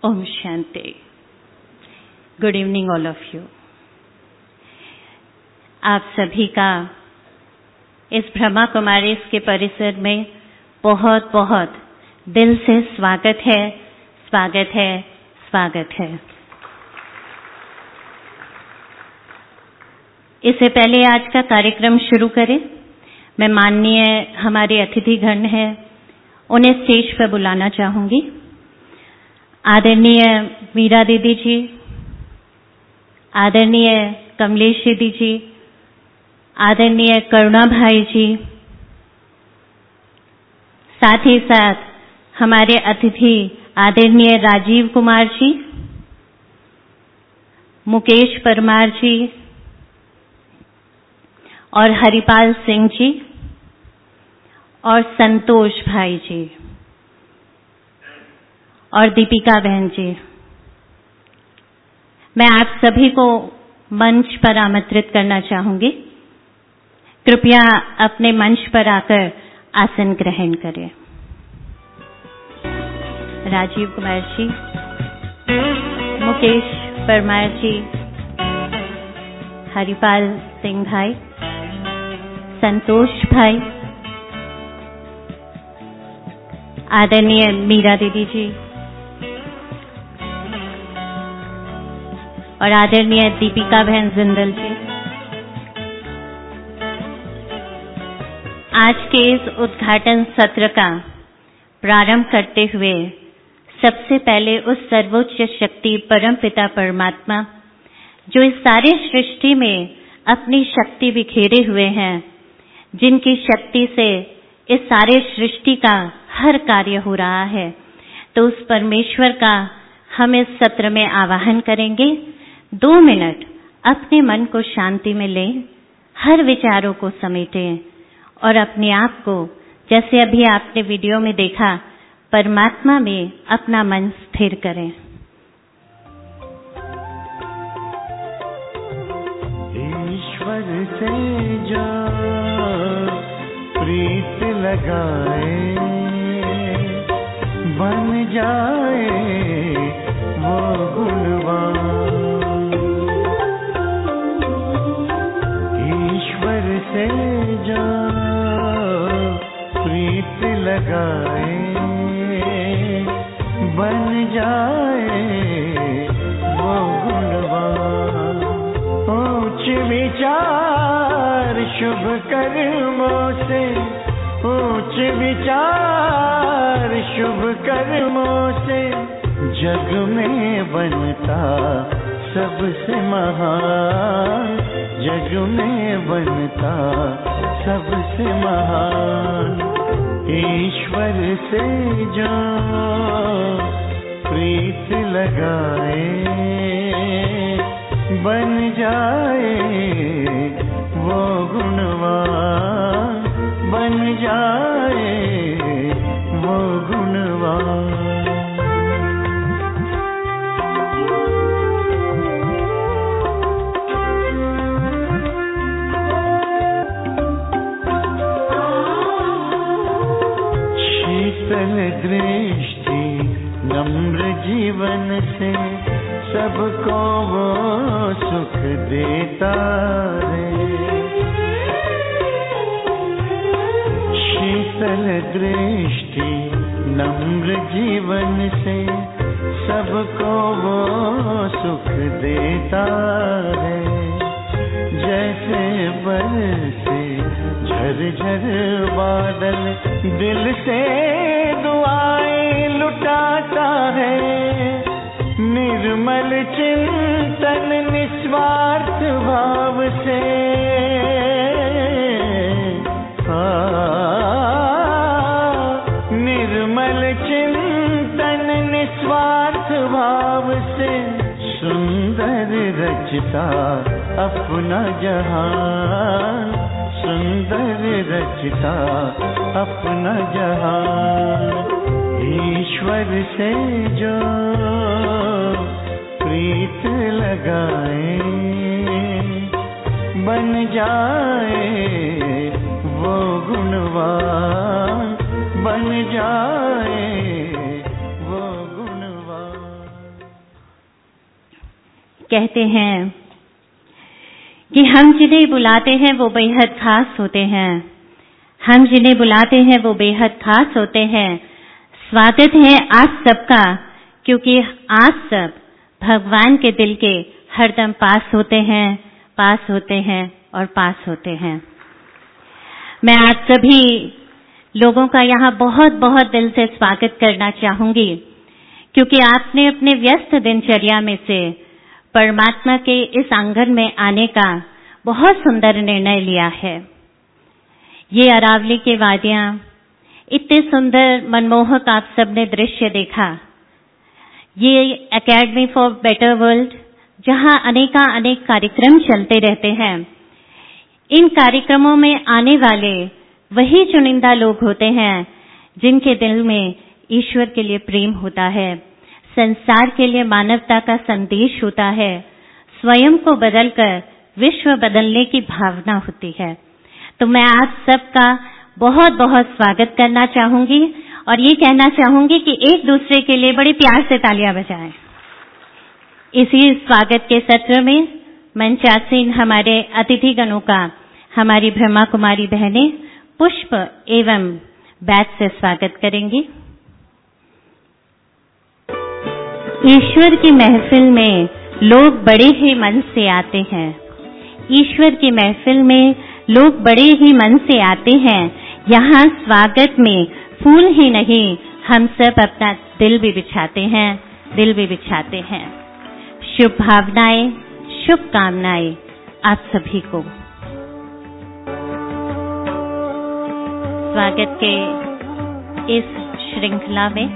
ओम शांति। Good evening all of you. आप सभी का इस ब्रह्मा कुमारी के परिसर में बहुत बहुत दिल से स्वागत है, स्वागत है, स्वागत है। इससे पहले आज का कार्यक्रम शुरू करें, मैं माननीय हमारे अतिथिगण हैं उन्हें स्टेज पर बुलाना चाहूंगी। आदरणीय मीरा दीदी जी, आदरणीय कमलेश दीदी जी, आदरणीय करुणा भाई जी, साथ ही साथ हमारे अतिथि आदरणीय राजीव कुमार जी, मुकेश परमार जी और हरिपाल सिंह जी और संतोष भाई जी और दीपिका बहन जी, मैं आप सभी को मंच पर आमंत्रित करना चाहूंगी। कृपया अपने मंच पर आकर आसन ग्रहण करें। राजीव कुमार जी, मुकेश परमार जी, हरिपाल सिंह भाई, संतोष भाई, आदरणीय मीरा दीदी जी और आदरणीय दीपिका बहन जिंदल जी, आज के इस उद्घाटन सत्र का प्रारंभ करते हुए सबसे पहले उस सर्वोच्च शक्ति परमपिता परमात्मा जो इस सारे सृष्टि में अपनी शक्ति बिखेरे हुए हैं, जिनकी शक्ति से इस सारे सृष्टि का हर कार्य हो रहा है, तो उस परमेश्वर का हम इस सत्र में आवाहन करेंगे। 2 मिनट अपने मन को शांति में लें, हर विचारों को समेटें और अपने आप को, जैसे अभी आपने वीडियो में देखा, परमात्मा में अपना मन स्थिर करें। ईश्वर से जो प्रीत लगाए बन जाए वो गुणवान। ईश्वर से जो प्रीत लगाए बन जाए वो गुणवान। ऊंच विचार शुभ कर्मों से, ऊंच विचार शुभ कर्मों से जग में बनता सबसे महान, जग में बनता सबसे महान। ईश्वर से जो प्रीत लगाए बन जाए वो गुणवान, बन जाए वो गुणवान। शीतल दृष्टि नम्र जीवन से सबको वो सुख देता रे। शीतल दृष्टि नम्र जीवन से सबको वो सुख देता है। जैसे बरसे झरझर बादल दिल से दुआएं लुटाता है। निर्मल चिंतन निस्वार्थ भाव से निर्मल चिंतन निस्वार्थ भाव से सुंदर रचता अपना जहान, सुंदर रचता अपना जहान। ईश्वर से जो प्रीत लगाए बन जाए वो गुणवान, बन जाए वो गुणवान। कहते हैं कि हम जिन्हें बुलाते हैं वो बेहद खास होते हैं, हम जिन्हें बुलाते हैं वो बेहद खास होते हैं। स्वागत है आप सबका, क्योंकि आप सब भगवान के दिल के हरदम पास होते हैं, पास होते हैं और पास होते हैं। मैं आप सभी लोगों का यहाँ बहुत बहुत दिल से स्वागत करना चाहूंगी, क्योंकि आपने अपने व्यस्त दिनचर्या में से परमात्मा के इस आंगन में आने का बहुत सुंदर निर्णय लिया है। ये अरावली के वादियां, इतने सुंदर मनमोहक आप सबने दृश्य देखा। ये एकेडमी फॉर बेटर वर्ल्ड, जहां अनेक कार्यक्रम चलते रहते हैं, इन कार्यक्रमों में आने वाले वही चुनिंदा लोग होते हैं जिनके दिल में ईश्वर के लिए प्रेम होता है, संसार के लिए मानवता का संदेश होता है, स्वयं को बदलकर विश्व बदलने की भावना होती है। तो मैं आप सबका बहुत बहुत स्वागत करना चाहूंगी और ये कहना चाहूंगी कि एक दूसरे के लिए बड़े प्यार से तालियां बजाएं। इसी स्वागत के सत्र में मंचासीन हमारे अतिथिगणों का हमारी ब्रह्मा कुमारी बहनें पुष्प एवं बैच से स्वागत करेंगी। ईश्वर की महफिल में लोग बड़े ही मन से आते हैं, ईश्वर की महफिल में लोग बड़े ही मन से आते हैं। यहाँ स्वागत में फूल ही नहीं, हम सब अपना दिल भी बिछाते हैं, दिल भी बिछाते हैं। शुभ भावनाएं, शुभकामनाएं आप सभी को। स्वागत के इस श्रृंखला में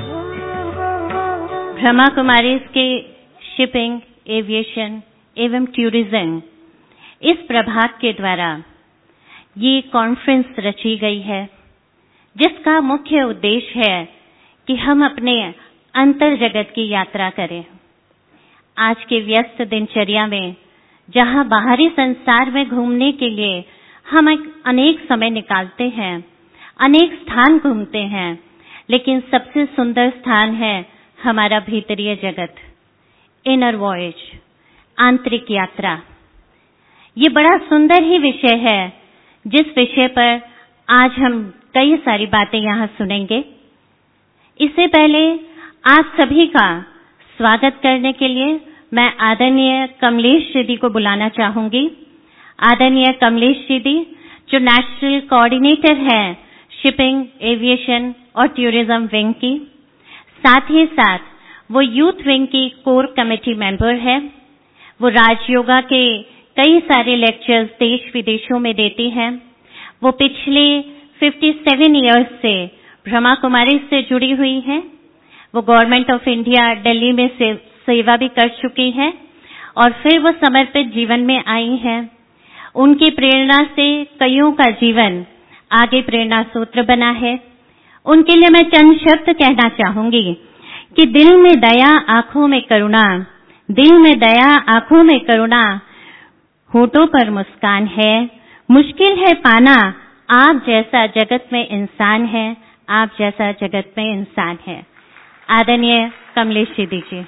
ब्रह्मा कुमारी के शिपिंग, एविएशन एवं टूरिज्म इस प्रभाग के द्वारा ये कॉन्फ्रेंस रची गई है, जिसका मुख्य उद्देश्य है कि हम अपने अंतर जगत की यात्रा करें। आज के व्यस्त दिनचर्या में, जहां बाहरी संसार में घूमने के लिए हम अनेक समय निकालते हैं, अनेक स्थान घूमते हैं, लेकिन सबसे सुंदर स्थान है हमारा भीतरीय जगत, इनर वॉयज, आंतरिक यात्रा। ये बड़ा सुंदर ही विषय है, जिस विषय पर आज हम कई सारी बातें यहाँ सुनेंगे। इससे पहले आप सभी का स्वागत करने के लिए मैं आदरणीय कमलेश दीदी को बुलाना चाहूंगी। आदरणीय कमलेश दीदी जो नेशनल कोऑर्डिनेटर हैं शिपिंग, एविएशन और टूरिज्म विंग की, साथ ही साथ वो यूथ विंग की कोर कमेटी मेंबर है। वो राजयोगा के कई सारे लेक्चर्स देश विदेशों में देती हैं। वो पिछले 57 इयर्स से ब्रह्मा कुमारी से जुड़ी हुई हैं। वो गवर्नमेंट ऑफ इंडिया दिल्ली में सेवा भी कर चुकी हैं और फिर वो समर्पित जीवन में आई हैं। उनकी प्रेरणा से कईयों का जीवन आगे प्रेरणा सूत्र बना है। उनके लिए मैं चंद शब्द कहना चाहूंगी कि दिल में दया, आंखों में करुणा, दिल में दया, आंखों में करुणा, होठों पर मुस्कान है, मुश्किल है पाना, आप जैसा जगत में इंसान है, आप जैसा जगत में इंसान है। आदरणीय कमलेश दीदी जी।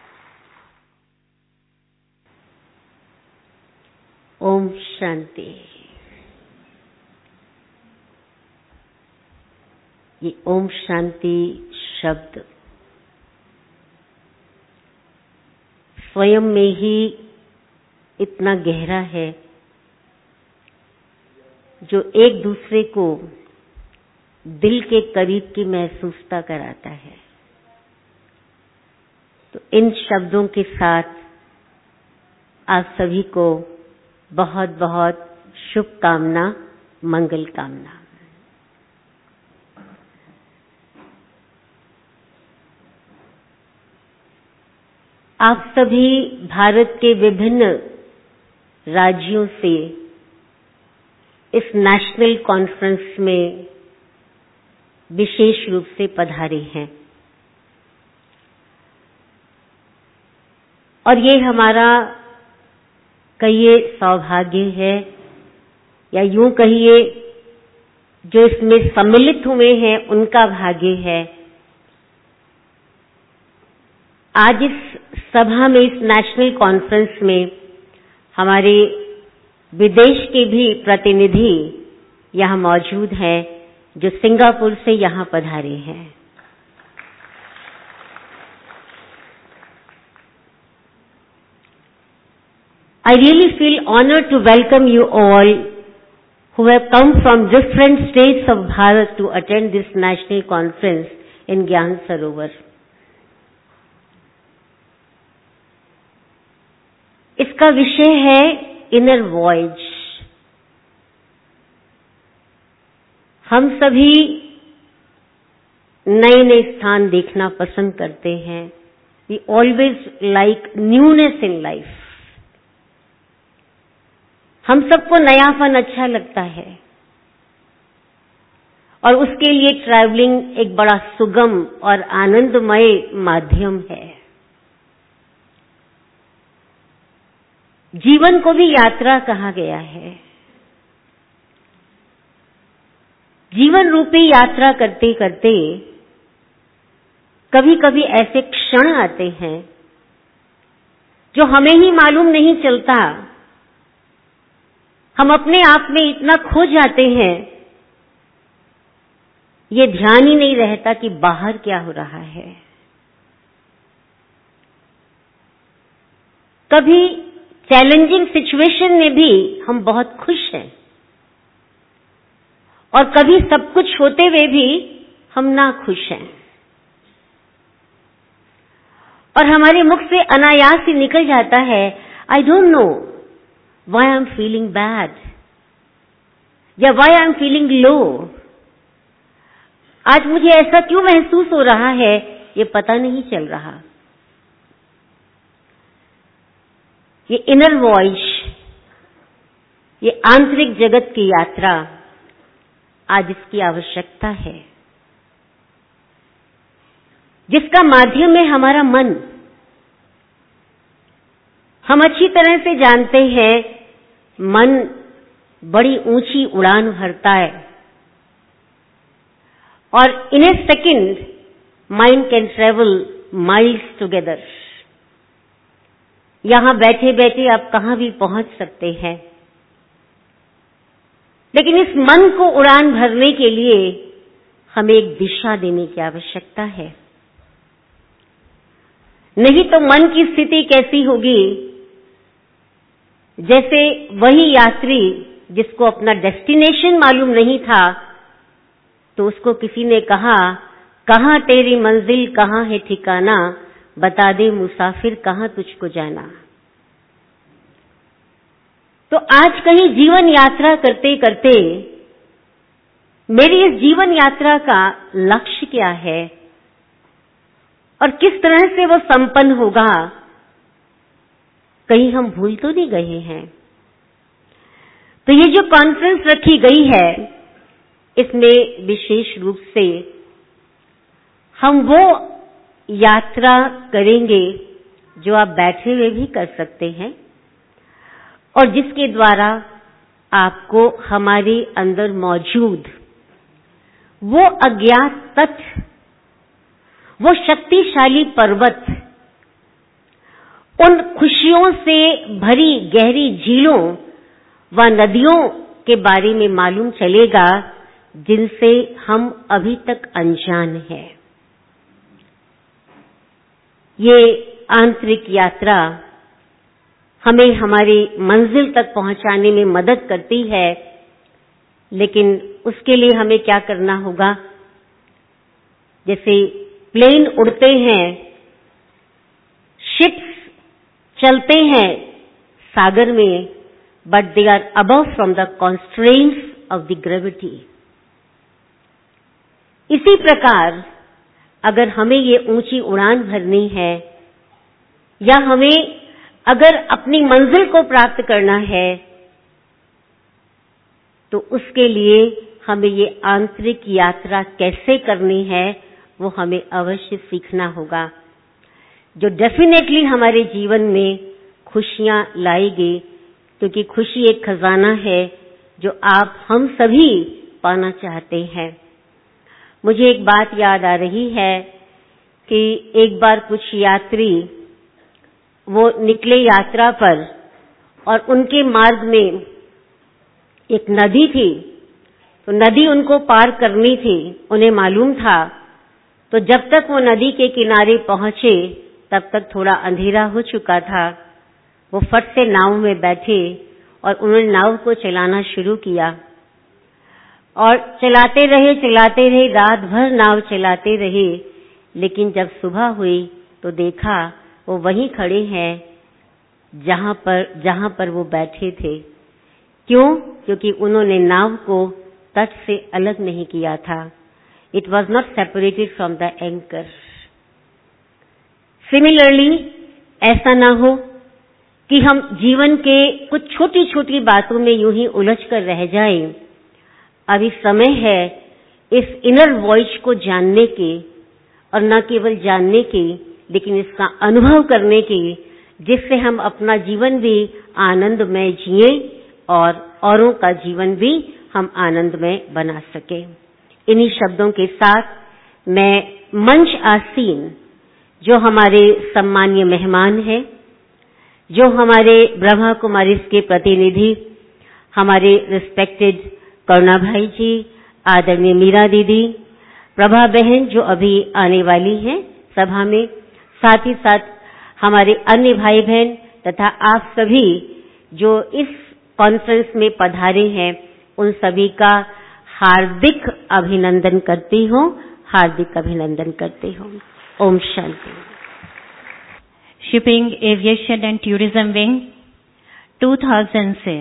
ओम शांति। ये ओम शांति शब्द स्वयं में ही इतना गहरा है, जो एक दूसरे को दिल के करीब की महसूसता कराता है। तो इन शब्दों के साथ आप सभी को बहुत बहुत शुभकामना, मंगल कामना। आप सभी भारत के विभिन्न राज्यों से इस नेशनल कॉन्फ्रेंस में विशेष रूप से पधारे हैं और ये हमारा कहिए सौभाग्य है, या यूं कहिए जो इसमें सम्मिलित हुए हैं उनका भाग्य है। आज इस सभा में, इस नेशनल कॉन्फ्रेंस में हमारे विदेश के भी प्रतिनिधि यहाँ मौजूद हैं जो सिंगापुर से यहाँ पधारे हैं। I really feel honored to welcome you all who have come from different states of Bharat to attend this national conference in Gyan Sarovar. इसका विषय है इनर वॉयज। हम सभी नए नए स्थान देखना पसंद करते हैं। We always like newness in life. हम सबको नयापन अच्छा लगता है और उसके लिए ट्रैवलिंग एक बड़ा सुगम और आनंदमय माध्यम है। जीवन को भी यात्रा कहा गया है। जीवन रूपी यात्रा करते करते कभी कभी ऐसे क्षण आते हैं जो हमें ही मालूम नहीं चलता। हम अपने आप में इतना खो जाते हैं, ये ध्यान ही नहीं रहता कि बाहर क्या हो रहा है। कभी चैलेंजिंग सिचुएशन में भी हम बहुत खुश हैं और कभी सब कुछ होते हुए भी हम ना खुश हैं और हमारे मुख से अनायास ही निकल जाता है, I don't know why I'm feeling bad या why I'm feeling low। आज मुझे ऐसा क्यों महसूस हो रहा है, ये पता नहीं चल रहा। ये इनर वॉइस, ये आंतरिक जगत की यात्रा, आज इसकी आवश्यकता है, जिसका माध्यम है हमारा मन। हम अच्छी तरह से जानते हैं मन बड़ी ऊंची उड़ान भरता है और in a second mind can travel miles together. यहां बैठे बैठे आप कहां भी पहुंच सकते हैं, लेकिन इस मन को उड़ान भरने के लिए हमें एक दिशा देने की आवश्यकता है। नहीं तो मन की स्थिति कैसी होगी, जैसे वही यात्री जिसको अपना डेस्टिनेशन मालूम नहीं था, तो उसको किसी ने कहा, कहां तेरी मंजिल, कहां है ठिकाना, बता दे मुसाफिर कहां तुझको जाना। तो आज कहीं जीवन यात्रा करते करते मेरी इस जीवन यात्रा का लक्ष्य क्या है और किस तरह से वो संपन्न होगा, कहीं हम भूल तो नहीं गए हैं। तो ये जो कॉन्फ्रेंस रखी गई है, इसमें विशेष रूप से हम वो यात्रा करेंगे जो आप बैठे हुए भी कर सकते हैं और जिसके द्वारा आपको हमारे अंदर मौजूद वो अज्ञात तत्व, वो शक्तिशाली पर्वत, उन खुशियों से भरी गहरी झीलों व नदियों के बारे में मालूम चलेगा जिनसे हम अभी तक अनजान हैं। ये आंतरिक यात्रा हमें हमारी मंजिल तक पहुंचाने में मदद करती है, लेकिन उसके लिए हमें क्या करना होगा। जैसे प्लेन उड़ते हैं, शिप्स चलते हैं सागर में, but they are above from the constraints of the gravity. इसी प्रकार अगर हमें ये ऊंची उड़ान भरनी है या हमें अगर अपनी मंजिल को प्राप्त करना है, तो उसके लिए हमें ये आंतरिक यात्रा कैसे करनी है वो हमें अवश्य सीखना होगा, जो डेफिनेटली हमारे जीवन में खुशियां लाएगी, क्योंकि खुशी एक खजाना है जो आप हम सभी पाना चाहते हैं। मुझे एक बात याद आ रही है कि एक बार कुछ यात्री वो निकले यात्रा पर और उनके मार्ग में एक नदी थी, तो नदी उनको पार करनी थी, उन्हें मालूम था। तो जब तक वो नदी के किनारे पहुंचे तब तक थोड़ा अंधेरा हो चुका था। वो फट से नाव में बैठे और उन्होंने नाव को चलाना शुरू किया और चलाते रहे, रात भर नाव चलाते रहे। लेकिन जब सुबह हुई तो देखा वो वहीं खड़े हैं जहां पर वो बैठे थे। क्यों? क्योंकि उन्होंने नाव को तट से अलग नहीं किया था। It was not separated from the anchor. Similarly, ऐसा ना हो कि हम जीवन के कुछ छोटी छोटी बातों में यूं ही उलझ कर रह जाएं। अभी समय है इस इनर वॉइस को जानने के, और न केवल जानने के लेकिन इसका अनुभव करने के, जिससे हम अपना जीवन भी आनंदमय जिए और औरों का जीवन भी हम आनंदमय बना सके। इन्हीं शब्दों के साथ मैं मंच आसीन जो हमारे सम्मानीय मेहमान हैं, जो हमारे ब्रह्मा कुमारीज के प्रतिनिधि, हमारे रिस्पेक्टेड करुणा भाई जी, आदरणीय मीरा दीदी, प्रभा बहन जो अभी आने वाली हैं सभा में, साथ ही साथ हमारे अन्य भाई बहन तथा आप सभी जो इस कॉन्फ्रेंस में पधारे हैं, उन सभी का हार्दिक अभिनंदन करती हूँ, हार्दिक अभिनंदन करती हूँ। ओम शांति। Shipping aviation and tourism wing 2000 से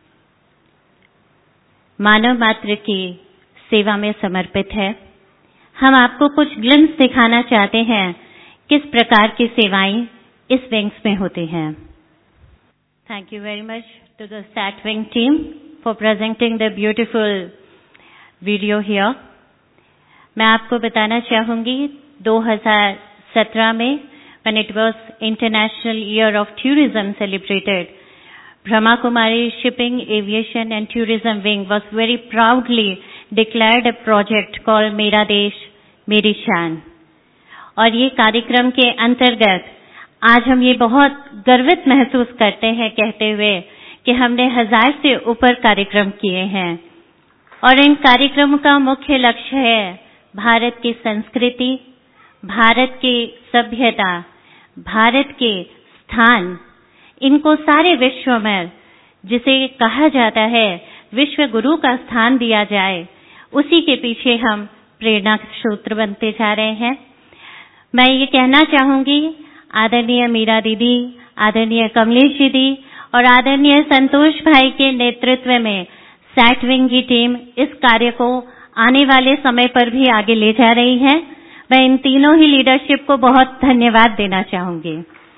मानव मात्र की सेवा में समर्पित है। हम आपको कुछ ग्लिम्स दिखाना चाहते हैं किस प्रकार की सेवाएं इस विंग्स में होती हैं। Thank you very much to the SAT wing team for presenting the beautiful video here. मैं आपको बताना चाहूंगी 2017 में when it was International Year of Tourism celebrated, Brahma Kumari Shipping, Aviation and Tourism Wing was very proudly declared a project called मेरा देश मेरी शान। और ये कार्यक्रम के अंतर्गत आज हम ये बहुत गर्वित महसूस करते हैं कहते हुए कि हमने 1000 से ऊपर कार्यक्रम किए हैं और इन कार्यक्रमों का मुख्य लक्ष्य है भारत की संस्कृति, भारत की सभ्यता, भारत के स्थान, इनको सारे विश्व में जिसे कहा जाता है विश्व गुरु का स्थान दिया जाए, उसी के पीछे हम प्रेरणा सूत्र बनते जा रहे हैं। मैं ये कहना चाहूंगी आदरणीय मीरा दीदी, आदरणीय कमलेश दीदी और आदरणीय संतोष भाई के नेतृत्व में सैट विंग की टीम इस कार्य को आने वाले समय पर भी आगे ले जा रही है। मैं इन तीनों ही लीडरशिप को बहुत धन्यवाद देना चाहूंगी।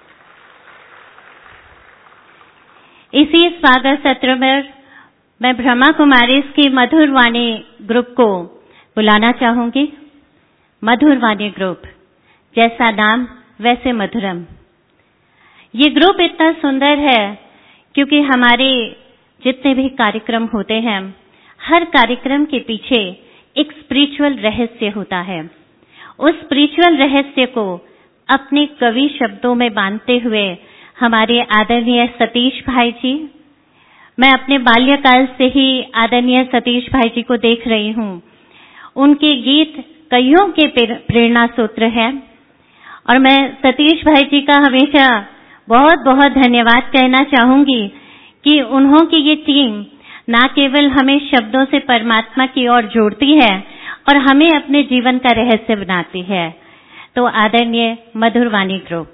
इसी स्वागत सत्र में मैं ब्रह्मा कुमारीज की मधुर वाणी ग्रुप को बुलाना चाहूंगी। मधुर वाणी ग्रुप, जैसा नाम वैसे मधुरम। ये ग्रुप इतना सुंदर है क्योंकि हमारे जितने भी कार्यक्रम होते हैं, हर कार्यक्रम के पीछे एक स्पिरिचुअल रहस्य होता है। उस स्पिरिचुअल रहस्य को अपने कवि शब्दों में बांधते हुए हमारे आदरणीय सतीश भाई जी, मैं अपने बाल्यकाल से ही आदरणीय सतीश भाई जी को देख रही हूँ। उनके गीत कईयों के प्रेरणा सूत्र है और मैं सतीश भाई जी का हमेशा बहुत बहुत धन्यवाद कहना चाहूंगी कि उन्हों की ये टीम ना केवल हमें शब्दों से परमात्मा की ओर जोड़ती है और हमें अपने जीवन का रहस्य बनाती है। तो आदरणीय मधुर वाणी ग्रुप,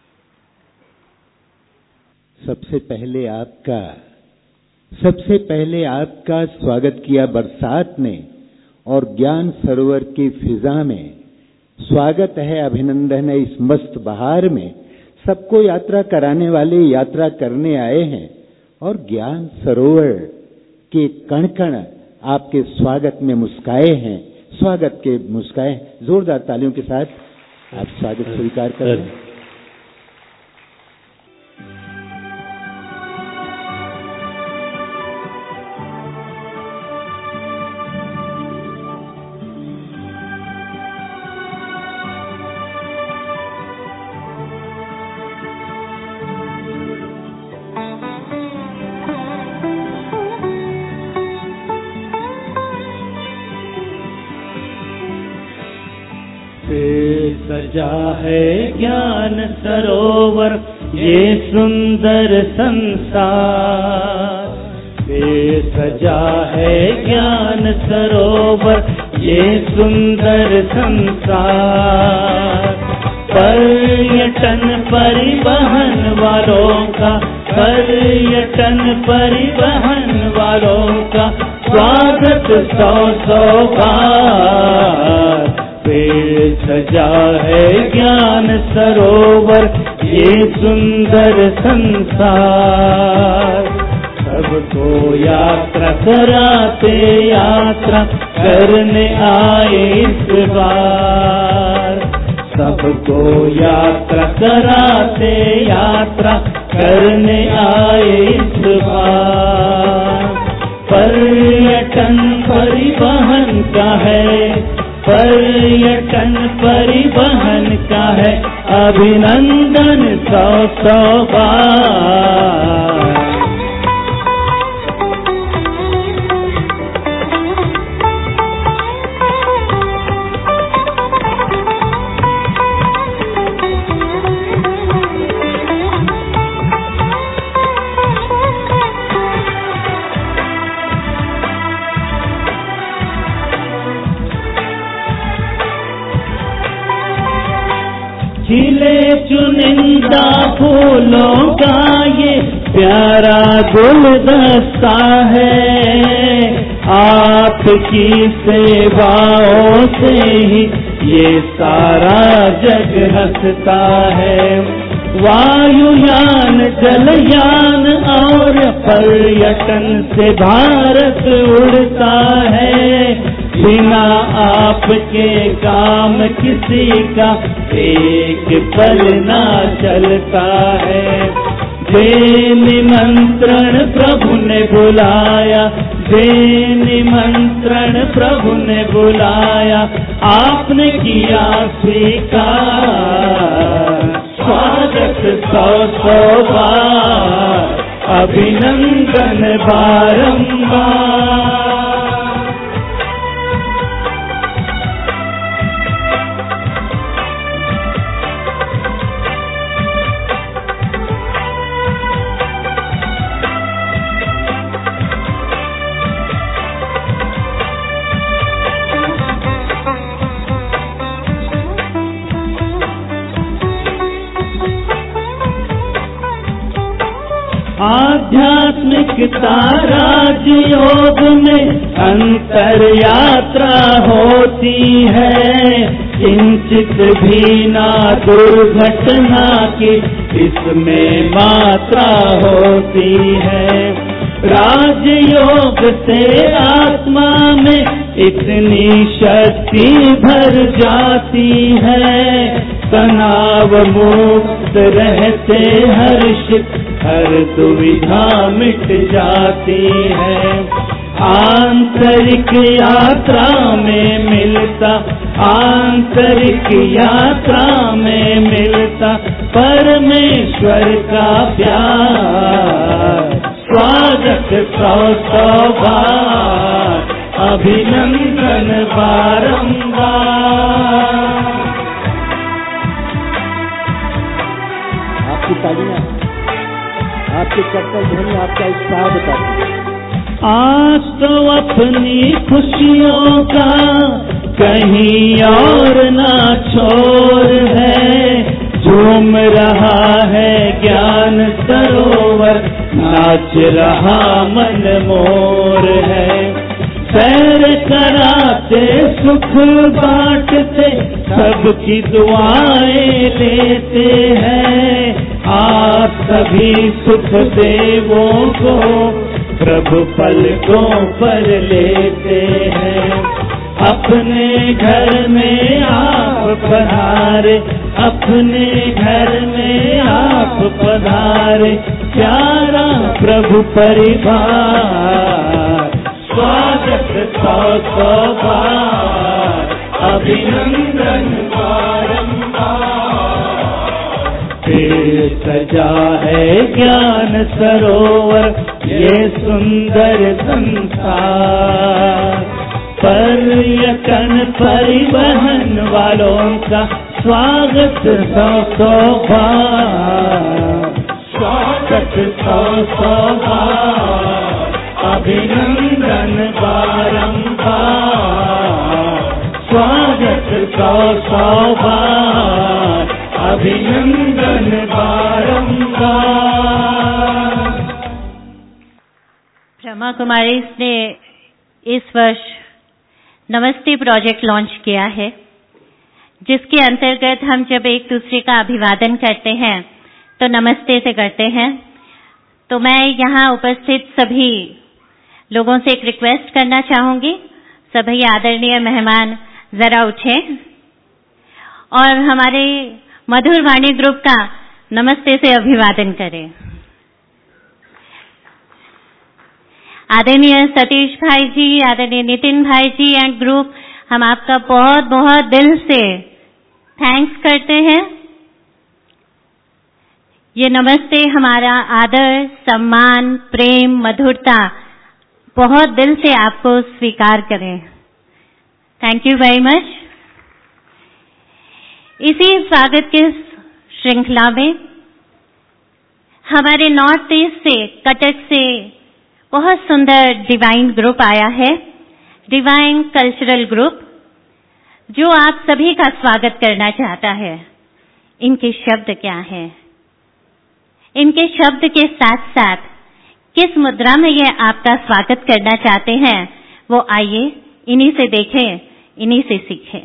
सबसे पहले आपका स्वागत किया बरसात ने और ज्ञान सरोवर की फिजा में। स्वागत है, अभिनंदन है इस मस्त बहार में। सबको यात्रा कराने वाले यात्रा करने आए हैं और ज्ञान सरोवर के कण कण आपके स्वागत में मुस्काए हैं। स्वागत के मुस्काए, जोरदार तालियों के साथ आप स्वागत स्वीकार करें। सजा है ज्ञान सरोवर ये सुंदर संसार, सजा है ज्ञान सरोवर ये सुंदर संसार। पर्यटन परिवहन वालों का, पर्यटन परिवहन वालों का स्वागत सौ सौ बार। पेड़ सजा है ज्ञान सरोवर ये सुंदर संसार। सबको यात्रा कराते यात्रा करने आए इस बार, सबको यात्रा कराते यात्रा करने आए इस बार। पर्यटन परिवहन का है, पर्यटन परिवहन का है अभिनंदन सौ सौ बार। खिले चुनिंदा फूलों का ये प्यारा गुलदस्ता है, आपकी सेवाओं से ही ये सारा जग हंसता है। वायुयान जलयान और पर्यटन से भारत उड़ता है, बिना आपके काम किसी का एक पल ना चलता है। जे निमंत्रण प्रभु ने बुलाया, जे निमंत्रण प्रभु ने बुलाया, आपने किया स्वीकार। स्वागत सौ सौ बार, अभिनंदन बारंबार। आध्यात्मिकता राजयोग में अंतर यात्रा होती है, किंचित भी ना दुर्घटना की इसमें मात्रा होती है। राजयोग से आत्मा में इतनी शक्ति भर जाती है, तनाव मुक्त रहते हर्षित हर दुविधा मिट जाती है। आंतरिक यात्रा में मिलता, आंतरिक यात्रा में मिलता परमेश्वर का प्यार। स्वागत सौ सौ बार, अभिनंदन बारंबार। आपकी तालियां, आपके कर्तव्य ध्वनि, आपका उत्साह बताते हैं। आज तो अपनी खुशियों का कहीं और ना छोर है, झूम रहा है ज्ञान सरोवर, नाच रहा मन मोर है। सैर कराते सुख बांटते सबकी दुआएं लेते हैं, आप सभी सुख देवों को प्रभु पलकों पर लेते हैं। अपने घर में आप पधारे, अपने घर में आप पधारे, प्यारा प्रभु परिवार। स्वागत सौ सौ बार, अभिनंदन बारंबार। सजा है ज्ञान सरोवर ये सुंदर संसार। पर्यटन परिवहन वालों का स्वागत सौ सौ बार, स्वागत सौ सौ बार, अभिनंदन बारंबार, स्वागत सौ सौ बार, अभिनंदन बारंबार। ब्रह्मा कुमारीज ने इस वर्ष नमस्ते प्रोजेक्ट लॉन्च किया है, जिसके अंतर्गत हम जब एक दूसरे का अभिवादन करते हैं तो नमस्ते से करते हैं। तो मैं यहाँ उपस्थित सभी लोगों से एक रिक्वेस्ट करना चाहूंगी, सभी आदरणीय मेहमान जरा उठें और हमारे मधुर वाणी ग्रुप का नमस्ते से अभिवादन करें। आदरणीय सतीश भाई जी, आदरणीय नितिन भाई जी एंड ग्रुप, हम आपका बहुत बहुत दिल से थैंक्स करते हैं। ये नमस्ते हमारा आदर, सम्मान, प्रेम, मधुरता बहुत दिल से आपको स्वीकार करें। Thank you very much. इसी स्वागत के श्रृंखला में हमारे नॉर्थ ईस्ट से, कटक से बहुत सुंदर डिवाइन ग्रुप आया है, डिवाइन कल्चरल ग्रुप, जो आप सभी का स्वागत करना चाहता है। इनके शब्द क्या हैं? इनके शब्द के साथ साथ किस मुद्रा में ये आपका स्वागत करना चाहते हैं, वो आइए इन्हीं से देखें, इन्हीं से सीखें।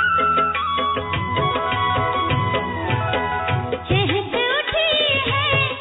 चहक उठी है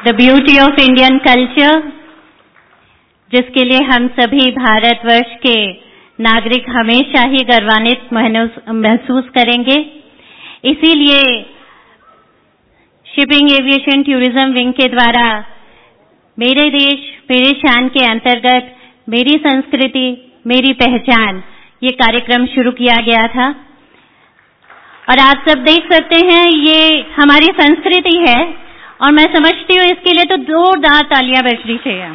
the beauty of Indian culture, जिसके लिए हम सभी भारतवर्ष के नागरिक हमेशा ही गर्वान्वित महसूस करेंगे। इसीलिए शिपिंग एविएशन टूरिज्म विंग के द्वारा मेरे देश मेरी शान के अंतर्गत मेरी संस्कृति मेरी पहचान ये कार्यक्रम शुरू किया गया था। और आप सब देख सकते हैं ये हमारी संस्कृति है और मैं समझती हूँ इसके लिए तो जोरदार तालियां बजनी चाहिए।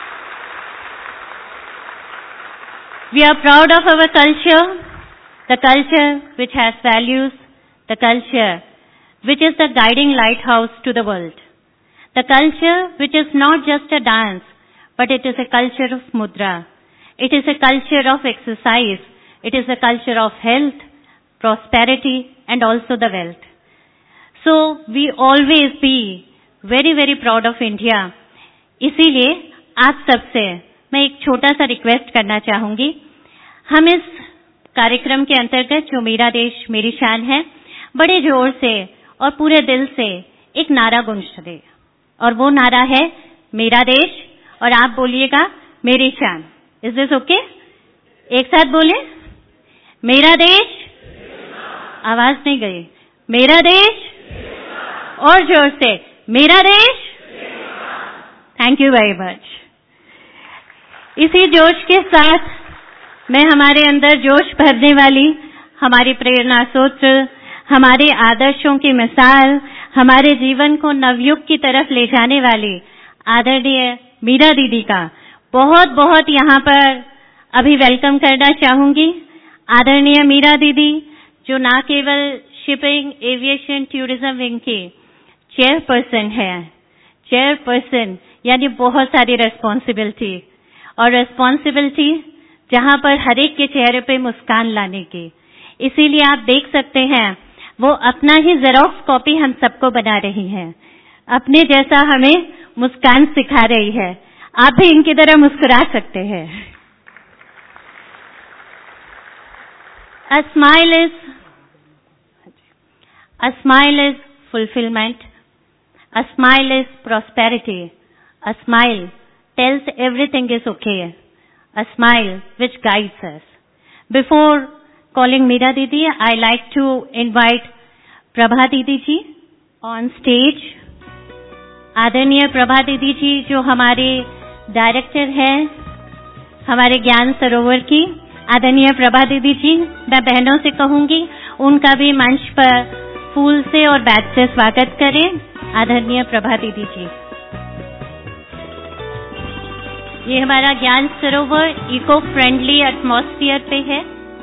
We are proud of our culture, the culture which has values, the culture which is the guiding lighthouse to the world, the culture which is not just a dance, but it is a culture of mudra, it is a culture of exercise, it is a culture of health, prosperity and also the wealth. So we always be very, very proud of India. इसीलिए आप सबसे मैं एक छोटा सा request करना चाहूंगी। हम इस कार्यक्रम के अंतर्गत जो मेरा देश मेरी शान है, बड़े जोर से और पूरे दिल से एक नारा गूंज दे, और वो नारा है मेरा देश, और आप बोलिएगा मेरी शान। Is this okay? एक साथ बोले, मेरा देश। आवाज नहीं गई। मेरा देश, और जोर से, मेरा देश। Thank you very much. इसी जोश के साथ मैं हमारे अंदर जोश भरने वाली हमारी प्रेरणा सूत्र, हमारे आदर्शों की मिसाल, हमारे जीवन को नवयुग की तरफ ले जाने वाली आदरणीय मीरा दीदी का बहुत बहुत यहाँ पर अभी वेलकम करना चाहूंगी। आदरणीय मीरा दीदी जो न केवल शिपिंग एविएशन टूरिज्म विंग की चेयरपर्सन है, चेयरपर्सन यानी बहुत सारी रेस्पॉन्सिबिलिटी, और रेस्पॉन्सिबिलिटी जहां पर हर एक के चेहरे पे मुस्कान लाने की। इसीलिए आप देख सकते हैं वो अपना ही जेरोक्स कॉपी हम सबको बना रही हैं, अपने जैसा हमें मुस्कान सिखा रही है। आप भी इनकी तरह मुस्कुरा सकते हैं। A smile is fulfillment. A smile is prosperity. A smile tells everything is okay. A smile which guides us. Before calling Meera Didi, I like to invite Prabha Didi ji on stage. आदरणीय प्रभा दीदी जी जो हमारे director हैं हमारे ज्ञान सरोवर की, आदरणीय प्रभा दीदी जी, मैं बहनों से कहूंगी उनका भी मंच पर फूल से और बैच से स्वागत करें। आदरणीय प्रभा दीदी जी, ये हमारा ज्ञान सरोवर इको फ्रेंडली एटमॉस्फियर पे है,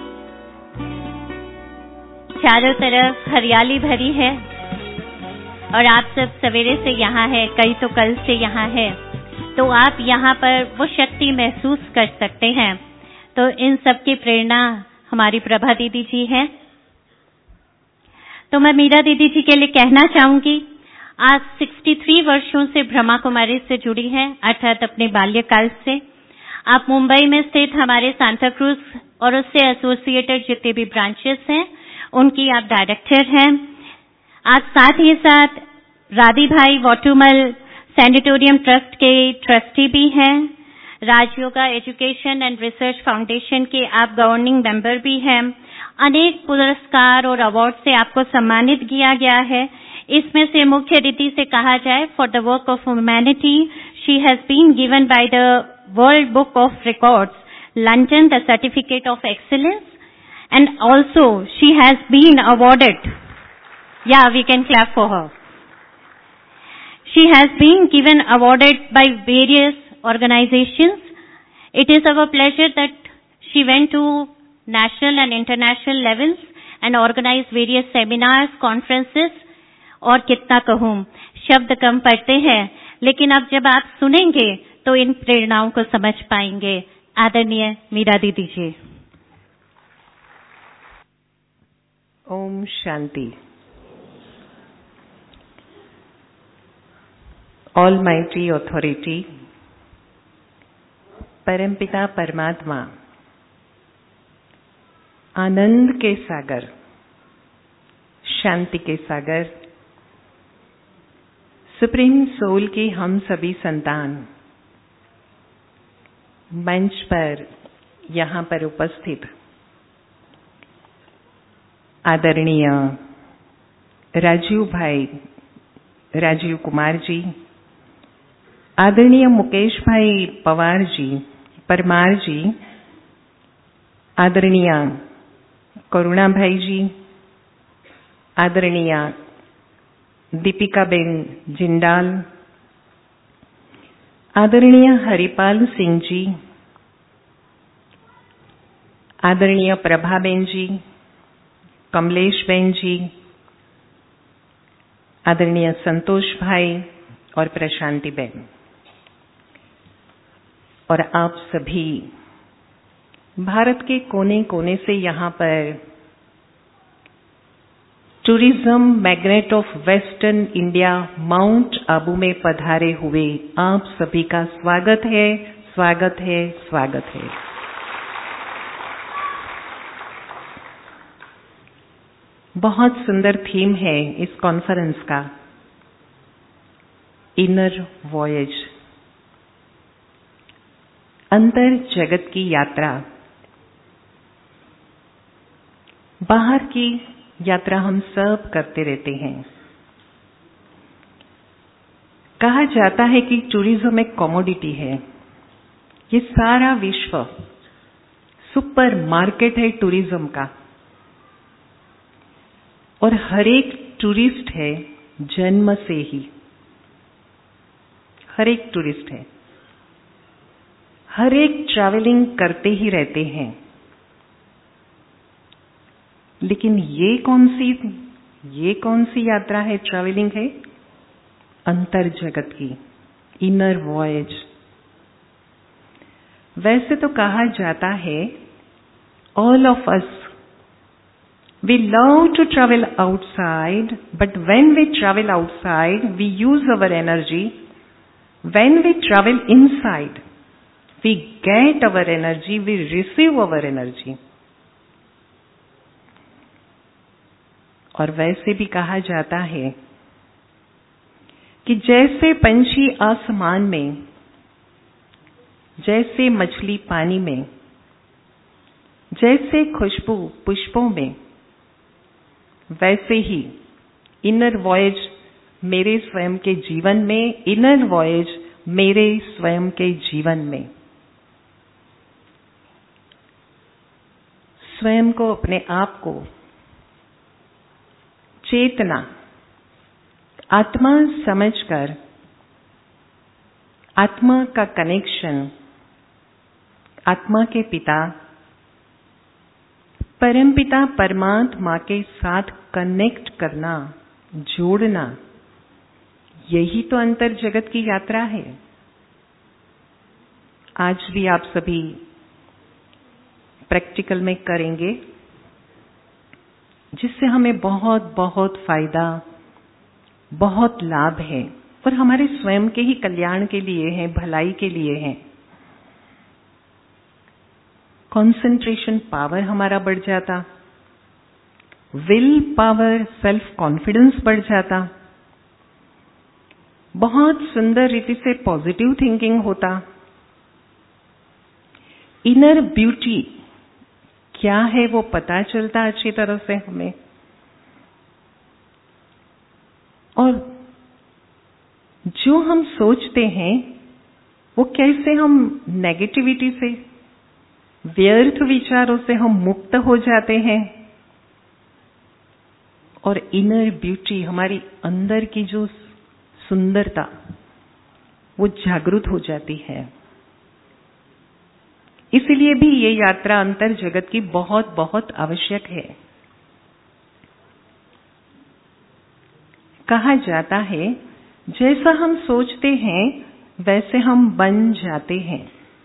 चारों तरफ हरियाली भरी है और आप सब सवेरे से यहाँ है, कई तो कल से यहाँ है, तो आप यहाँ पर वो शक्ति महसूस कर सकते हैं। तो इन सब की प्रेरणा हमारी प्रभा दीदी जी हैं। तो मैं मीरा दीदी जी के लिए कहना चाहूंगी, आज 63 वर्षों से ब्रह्मा कुमारी से जुड़ी हैं, अर्थात अपने बाल्यकाल से। आप मुंबई में स्थित हमारे सांता क्रूज और उससे एसोसिएटेड जितने भी ब्रांचेस हैं उनकी आप डायरेक्टर हैं। आज साथ ही साथ राधी भाई वॉटूमल सैनिटोरियम ट्रस्ट के ट्रस्टी भी हैं। Rajyoga education and research foundation के आप गवर्निंग मेंबर भी हैं। अनेक पुरस्कार और अवार्ड से आपको सम्मानित किया गया है। इसमें से मुख्य रीति से कहा जाए, for the work of humanity she has been given by the World Book of Records London the certificate of excellence, and also she has been awarded, yeah, we can clap for her. She has been given awarded by various organizations. It is our pleasure that she went to national and international levels and organized various seminars, conferences, और कितना कहूँ, शब्द कम पड़ते हैं, लेकिन अब जब आप सुनेंगे तो इन प्रेरणाओं को समझ पाएंगे। आदरणीय मीरा दीदी जी। ओम शांति। Almighty Authority, परमपिता परमात्मा, आनंद के सागर, शांति के सागर, सुप्रीम सोल की हम सभी संतान मंच पर यहाँ पर उपस्थित आदरणीय राजीव भाई, राजीव कुमार जी, आदरणीय मुकेश भाई पवार जी, परमार जी, आदरणीय करुणा भाई जी, आदरणीय दीपिका बेन जिंडाल, आदरणीय हरिपाल सिंह जी, आदरणीय प्रभाबेन जी, कमलेश बेन जी, आदरणीय संतोष भाई और प्रशांति बेन, और आप सभी भारत के कोने कोने से यहाँ पर tourism magnet of western India Mount Abu में पधारे हुए आप सभी का स्वागत है, स्वागत है, स्वागत है। बहुत सुंदर थीम है इस कॉन्फ्रेंस का, इनर वॉयज, अंतर जगत की यात्रा। बाहर की यात्रा हम सब करते रहते हैं। कहा जाता है कि टूरिज्म एक कमोडिटी है। ये सारा विश्व सुपर मार्केट है टूरिज्म का, और हर एक टूरिस्ट है जन्म से ही। हर एक टूरिस्ट है, हर एक ट्रैवलिंग करते ही रहते हैं। लेकिन ये कौन सी यात्रा है, ट्रैवलिंग है? अंतर जगत की, इनर वॉयज। वैसे तो कहा जाता है all of us we love to travel outside, but when we travel outside we use our energy, when we travel inside we get our energy, we receive our energy. और वैसे भी कहा जाता है कि जैसे पंछी आसमान में, जैसे मछली पानी में, जैसे खुशबू पुष्पों में, वैसे ही इनर वॉयज मेरे स्वयं के जीवन में, इनर वॉयज मेरे स्वयं के जीवन में। स्वयं को, अपने आप को चेतना, आत्मा समझकर, आत्मा का कनेक्शन, आत्मा के पिता परमपिता परमात्मा के साथ कनेक्ट करना, जोड़ना, यही तो अंतर जगत की यात्रा है। आज भी आप सभी प्रैक्टिकल में करेंगे, जिससे हमें बहुत बहुत फायदा, बहुत लाभ है, और हमारे स्वयं के ही कल्याण के लिए है, भलाई के लिए है। कंसंट्रेशन पावर हमारा बढ़ जाता, विल पावर, सेल्फ कॉन्फिडेंस बढ़ जाता, बहुत सुंदर रीति से पॉजिटिव थिंकिंग होता। इनर ब्यूटी क्या है वो पता चलता अच्छी तरह से हमें, और जो हम सोचते हैं वो कैसे हम नेगेटिविटी से, व्यर्थ विचारों से हम मुक्त हो जाते हैं, और इनर ब्यूटी, हमारी अंदर की जो सुंदरता, वो जागृत हो जाती है। इसलिए भी ये यात्रा अंतर जगत की बहुत बहुत आवश्यक है। कहा जाता है जैसा हम सोचते हैं वैसे हम बन जाते हैं।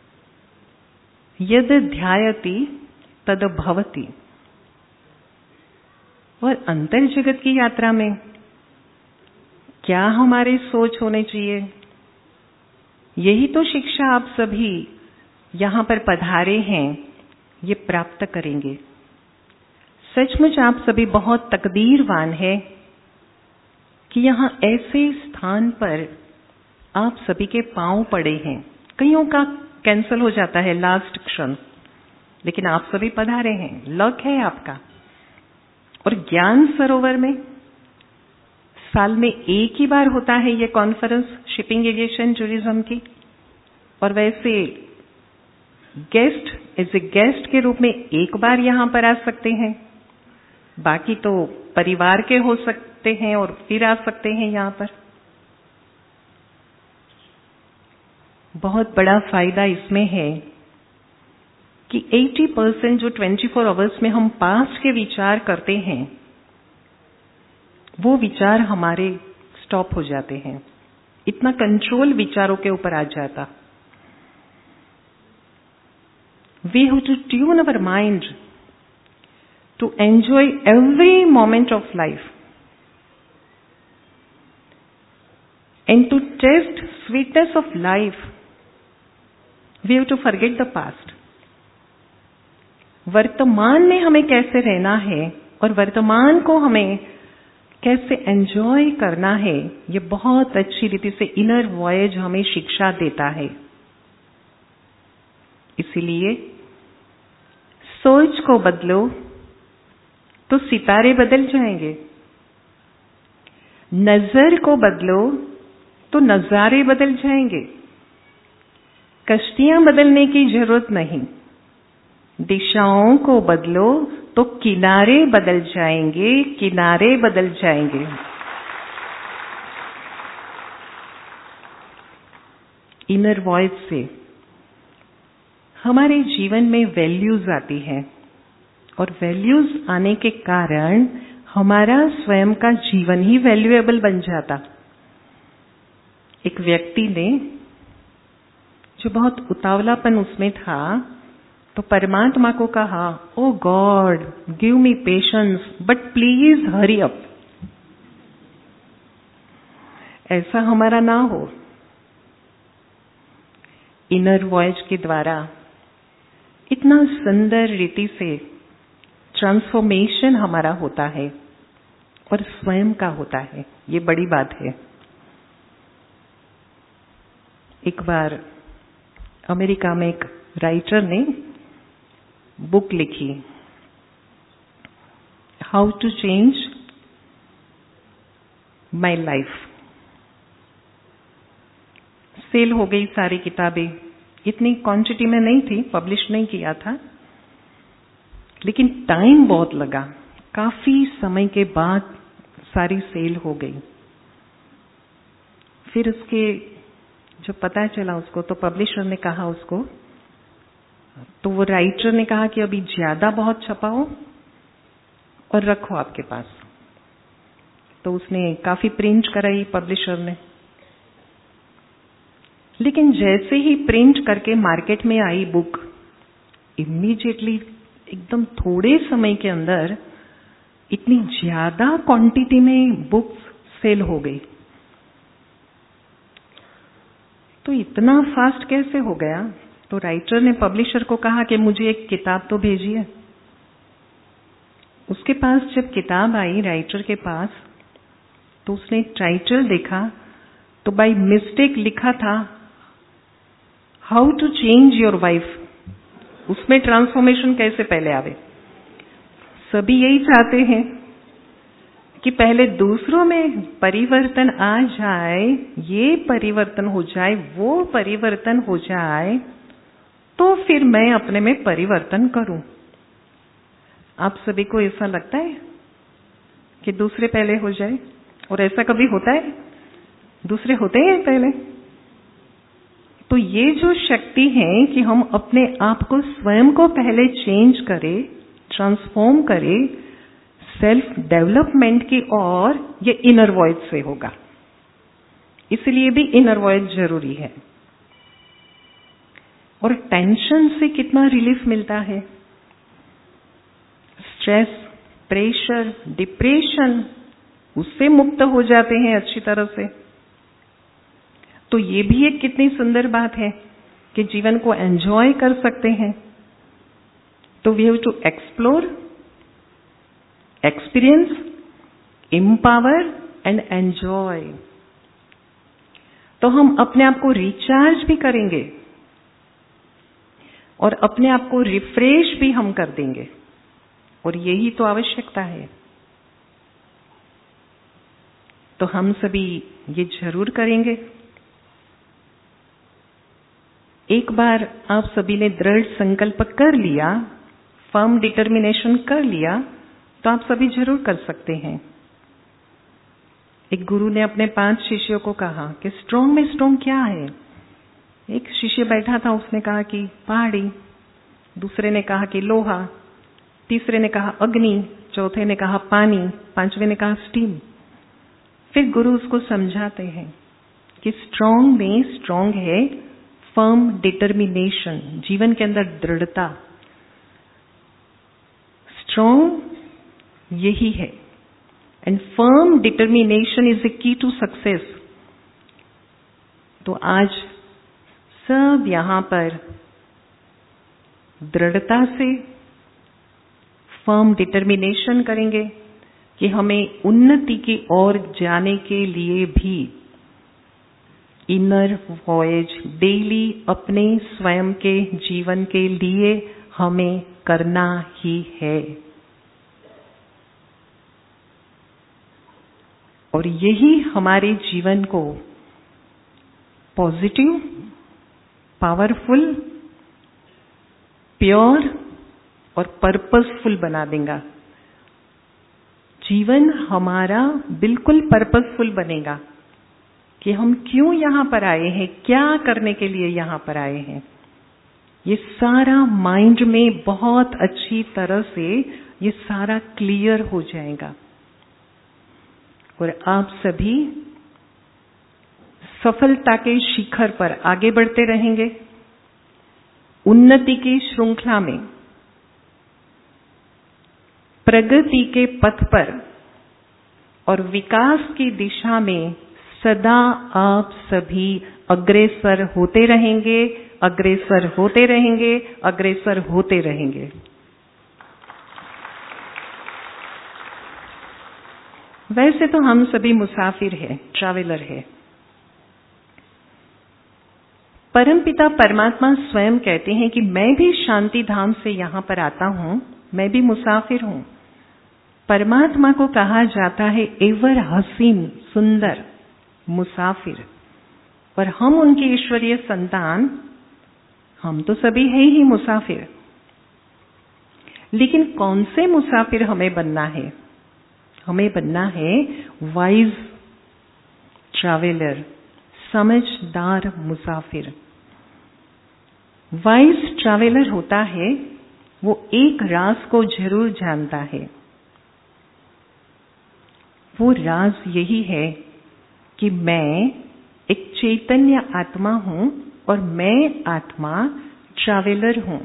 यद ध्यायति तद भवति। और अंतर जगत की यात्रा में क्या हमारे सोच होने चाहिए? यही तो शिक्षा आप सभी यहाँ पर पधारे हैं, ये प्राप्त करेंगे। सचमुच आप सभी बहुत तकदीरवान हैं कि यहाँ ऐसे स्थान पर आप सभी के पांव पड़े हैं। कईयों का कैंसिल हो जाता है लास्ट क्षण, लेकिन आप सभी पधारे हैं, लक है आपका। और ज्ञान सरोवर में साल में एक ही बार होता है ये कॉन्फ्रेंस शिपिंग एविएशन टूरिज्म की, और वैसे गेस्ट एज ए गेस्ट के रूप में एक बार यहां पर आ सकते हैं, बाकी तो परिवार के हो सकते हैं और फिर आ सकते हैं यहां पर। बहुत बड़ा फायदा इसमें है कि 80% जो 24 आवर्स में हम पास्ट के विचार करते हैं वो विचार हमारे स्टॉप हो जाते हैं। इतना कंट्रोल विचारों के ऊपर आ जाता। We have to tune our mind to enjoy every moment of life and to taste sweetness of life. We have to forget the past. वर्तमान में हमें कैसे रहना है और वर्तमान को हमें कैसे एंजॉय करना है, ये बहुत अच्छी रीति से इनर वॉयज हमें शिक्षा देता है। इसीलिए सोच को बदलो तो सितारे बदल जाएंगे, नजर को बदलो तो नजारे बदल जाएंगे। कश्तियां बदलने की जरूरत नहीं, दिशाओं को बदलो तो किनारे बदल जाएंगे, किनारे बदल जाएंगे। इनर वॉइस से हमारे जीवन में वैल्यूज आती है, और वैल्यूज आने के कारण हमारा स्वयं का जीवन ही वैल्यूएबल बन जाता। एक व्यक्ति ने, जो बहुत उतावलापन उसमें था, तो परमात्मा को कहा, O God give me patience but please hurry up. ऐसा हमारा ना हो। इनर वॉयज के द्वारा इतना सुंदर रीति से ट्रांसफॉर्मेशन हमारा होता है और स्वयं का होता है, ये बड़ी बात है। एक बार अमेरिका में एक राइटर ने बुक लिखी, how to change my life. Sale हो गई सारी किताबें, इतनी क्वांटिटी में नहीं थी, पब्लिश नहीं किया था, लेकिन टाइम बहुत लगा। काफी समय के बाद सारी सेल हो गई। फिर उसके जो पता चला उसको, तो पब्लिशर ने कहा उसको, तो वो राइटर ने कहा कि अभी ज्यादा बहुत छपाओ और रखो आपके पास। तो उसने काफी प्रिंट कराई पब्लिशर ने, लेकिन जैसे ही प्रिंट करके मार्केट में आई बुक, इमीडिएटली एकदम थोड़े समय के अंदर इतनी ज्यादा क्वांटिटी में बुक्स सेल हो गई। तो इतना फास्ट कैसे हो गया? तो राइटर ने पब्लिशर को कहा कि मुझे एक किताब तो भेजिए। उसके पास जब किताब आई राइटर के पास, तो उसने टाइटल देखा, तो बाय मिस्टेक लिखा था how to change your wife. उसमें ट्रांसफॉर्मेशन कैसे पहले आवे। सभी यही चाहते हैं कि पहले दूसरों में परिवर्तन आ जाए, ये परिवर्तन हो जाए, वो परिवर्तन हो जाए, तो फिर मैं अपने में परिवर्तन करूं। आप सभी को ऐसा लगता है कि दूसरे पहले हो जाए? और ऐसा कभी होता है? दूसरे होते हैं पहले? तो ये जो शक्ति है कि हम अपने आप को स्वयं को पहले चेंज करें, ट्रांसफॉर्म करें, सेल्फ डेवलपमेंट की ओर, ये इनर वॉइस से होगा। इसलिए भी इनर वॉइस जरूरी है। और टेंशन से कितना रिलीफ मिलता है। स्ट्रेस, प्रेशर, डिप्रेशन, उससे मुक्त हो जाते हैं अच्छी तरह से। तो ये भी एक कितनी सुंदर बात है कि जीवन को एंजॉय कर सकते हैं। तो we have to explore, experience, empower and enjoy. तो हम अपने आप को रिचार्ज भी करेंगे और अपने आप को रिफ्रेश भी हम कर देंगे, और यही तो आवश्यकता है। तो हम सभी ये जरूर करेंगे। एक बार आप सभी ने दृढ़ संकल्प कर लिया, फर्म डिटर्मिनेशन कर लिया, तो आप सभी जरूर कर सकते हैं। एक गुरु ने अपने 5 शिष्यों को कहा कि स्ट्रॉन्ग में स्ट्रॉन्ग क्या है। एक शिष्य बैठा था, उसने कहा कि पहाड़ी, दूसरे ने कहा कि लोहा, तीसरे ने कहा अग्नि, चौथे ने कहा पानी, 5वें ने कहा स्टीम। फिर गुरु उसको समझाते हैं कि स्ट्रॉन्ग में स्ट्रॉन्ग है फर्म डिटर्मिनेशन, जीवन के अंदर दृढ़ता। स्ट्रॉन्ग यही है, and firm determination is the key to success. तो आज सब यहां पर दृढ़ता से फर्म डिटर्मिनेशन करेंगे कि हमें उन्नति की ओर जाने के लिए भी इनर वॉयज डेली अपने स्वयं के जीवन के लिए हमें करना ही है। और यही हमारे जीवन को पॉजिटिव, पावरफुल, प्योर और पर्पसफुल बना देगा। जीवन हमारा बिल्कुल पर्पसफुल बनेगा कि हम क्यों यहां पर आए हैं, क्या करने के लिए यहां पर आए हैं। ये सारा माइंड में बहुत अच्छी तरह से ये सारा क्लियर हो जाएगा, और आप सभी सफलता के शिखर पर आगे बढ़ते रहेंगे, उन्नति की श्रृंखला में, प्रगति के पथ पर और विकास की दिशा में सदा आप सभी अग्रसर होते रहेंगे, अग्रसर होते रहेंगे, अग्रसर होते रहेंगे। वैसे तो हम सभी मुसाफिर हैं, ट्रैवलर हैं। परमपिता परमात्मा स्वयं कहते हैं कि मैं भी शांति धाम से यहां पर आता हूं, मैं भी मुसाफिर हूं। परमात्मा को कहा जाता है एवर हसीन, सुंदर मुसाफिर, और हम उनके ईश्वरीय संतान, हम तो सभी हैं ही मुसाफिर। लेकिन कौन से मुसाफिर हमें बनना है? हमें बनना है वाइज ट्रैवलर, समझदार मुसाफिर। वाइज ट्रैवलर होता है वो एक राज को जरूर जानता है। वो राज यही है कि मैं एक चैतन्य आत्मा हूं और मैं आत्मा ट्रैवलर हूं।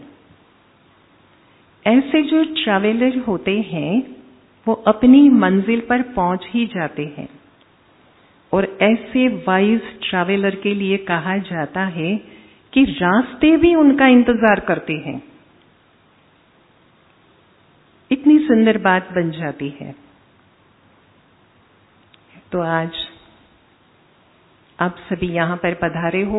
ऐसे जो ट्रैवलर होते हैं वो अपनी मंजिल पर पहुंच ही जाते हैं, और ऐसे वाइज ट्रैवलर के लिए कहा जाता है कि रास्ते भी उनका इंतजार करते हैं। इतनी सुंदर बात बन जाती है। तो आज आप सभी यहां पर पधारे हो,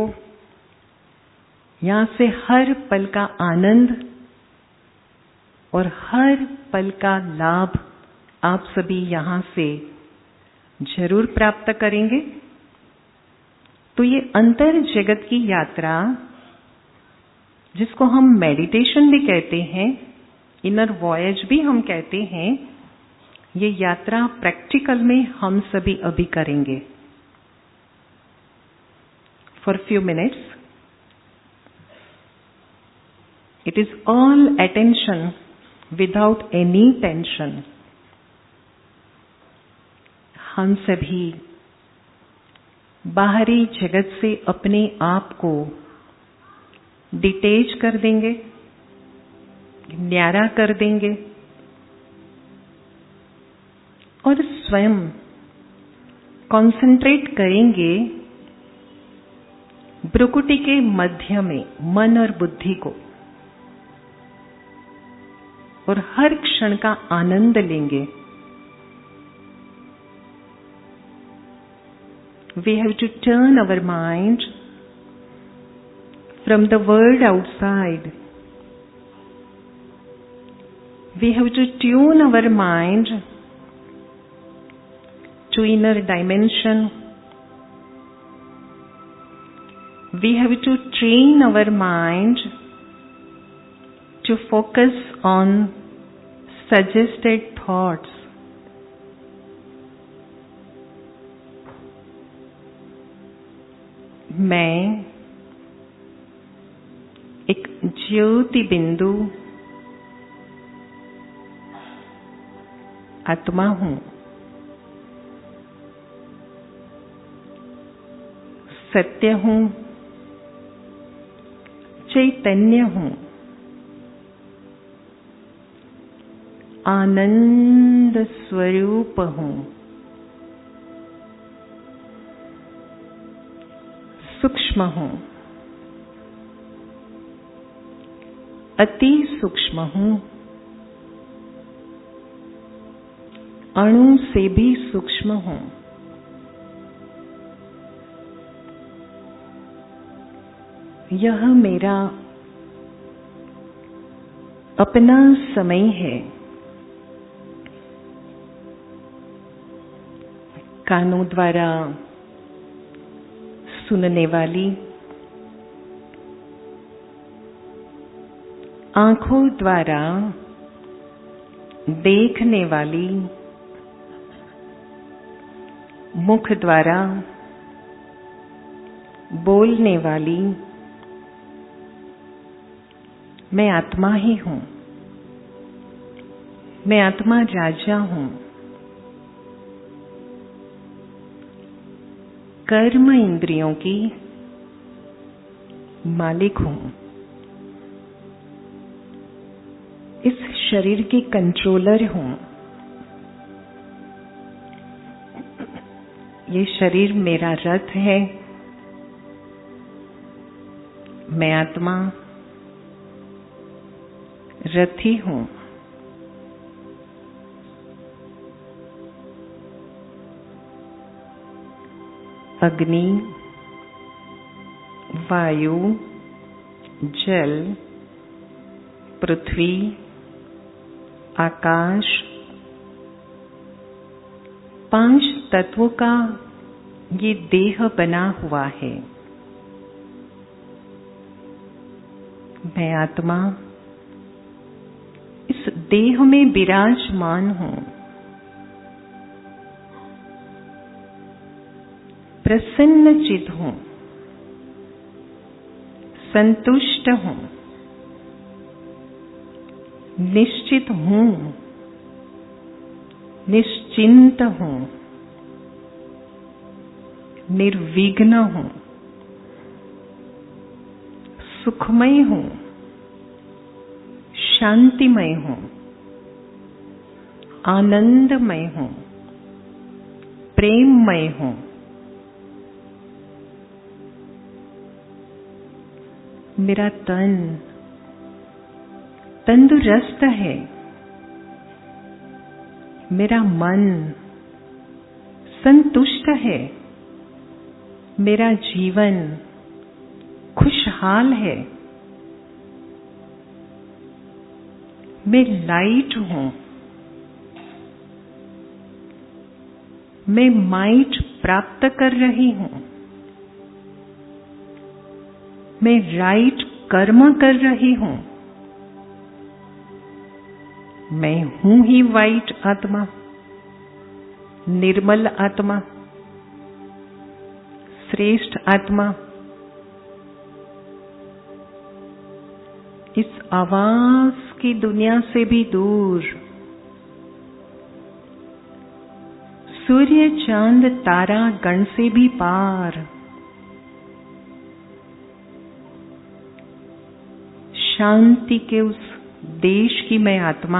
यहां से हर पल का आनंद और हर पल का लाभ आप सभी यहां से जरूर प्राप्त करेंगे। तो ये अंतर जगत की यात्रा, जिसको हम मेडिटेशन भी कहते हैं, इनर वॉयज भी हम कहते हैं, ये यात्रा प्रैक्टिकल में हम सभी अभी करेंगे। For few minutes it is all attention without any tension. हम सभी बाहरी जगत से अपने आप को डिटेच कर देंगे, न्यारा कर देंगे, और स्वयं कंसंट्रेट करेंगे भ्रुकुटी के मध्य में मन और बुद्धि को, और हर क्षण का आनंद लेंगे। we have to turn our mind from the world outside. We have to tune our mind to inner dimension. We have to train our mind to focus on suggested thoughts. मैं एक ज्योति बिंदु आत्मा हूँ। सत्य हूँ, चैतन्य हूँ, आनंद स्वरूप हूँ, सूक्ष्म हूँ, अति सूक्ष्म हूँ, अणु से भी सूक्ष्म हूँ। यह मेरा अपना समय है। कानों द्वारा सुनने वाली, आंखों द्वारा देखने वाली, मुख द्वारा बोलने वाली मैं आत्मा ही हूँ। मैं आत्मा राजा हूँ। कर्म इंद्रियों की मालिक हूँ। इस शरीर की कंट्रोलर हूँ। ये शरीर मेरा रथ है। मैं आत्मा रथी हूँ। अग्नि, वायु, जल, पृथ्वी, आकाश, 5 तत्वों का ये देह बना हुआ है। मैं आत्मा इस देह में विराजमान हूँ। प्रसन्न चित्त हूँ, संतुष्ट हूँ, निश्चित हूँ, निश्चिंत हूँ, निर्विघ्न हूँ, सुखमय हूँ, शांतिमय हूँ, आनंदमय हूँ, प्रेममय हूँ। मेरा तन तंदुरुस्त है। मेरा मन संतुष्ट है। मेरा जीवन खुशहाल है। मैं लाइट हूँ। मैं माइट प्राप्त कर रही हूँ। मैं राइट कर्म कर रही हूँ। मैं हूँ ही वाइट आत्मा, निर्मल आत्मा, श्रेष्ठ आत्मा। इस आवाज की दुनिया से भी दूर, सूर्य चांद तारा गण से भी पार, शांति के उस देश की मैं आत्मा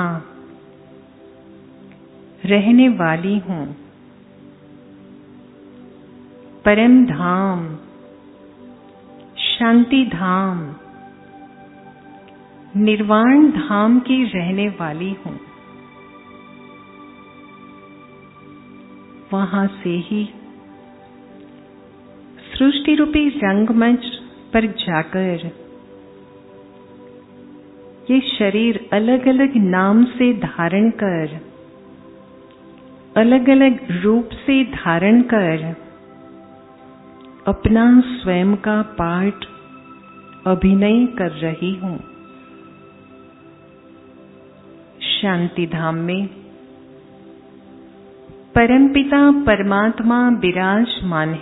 रहने वाली हूँ। परम धाम, शांति धाम, निर्वाण धाम की रहने वाली हूँ। वहां से ही सृष्टि रूपी रंगमंच पर जाकर ये शरीर अलग अलग नाम से धारण कर, अलग अलग रूप से धारण कर अपना स्वयं का पार्ट अभिनय कर रही हूं। शांति धाम में परमपिता परमात्मा विराजमान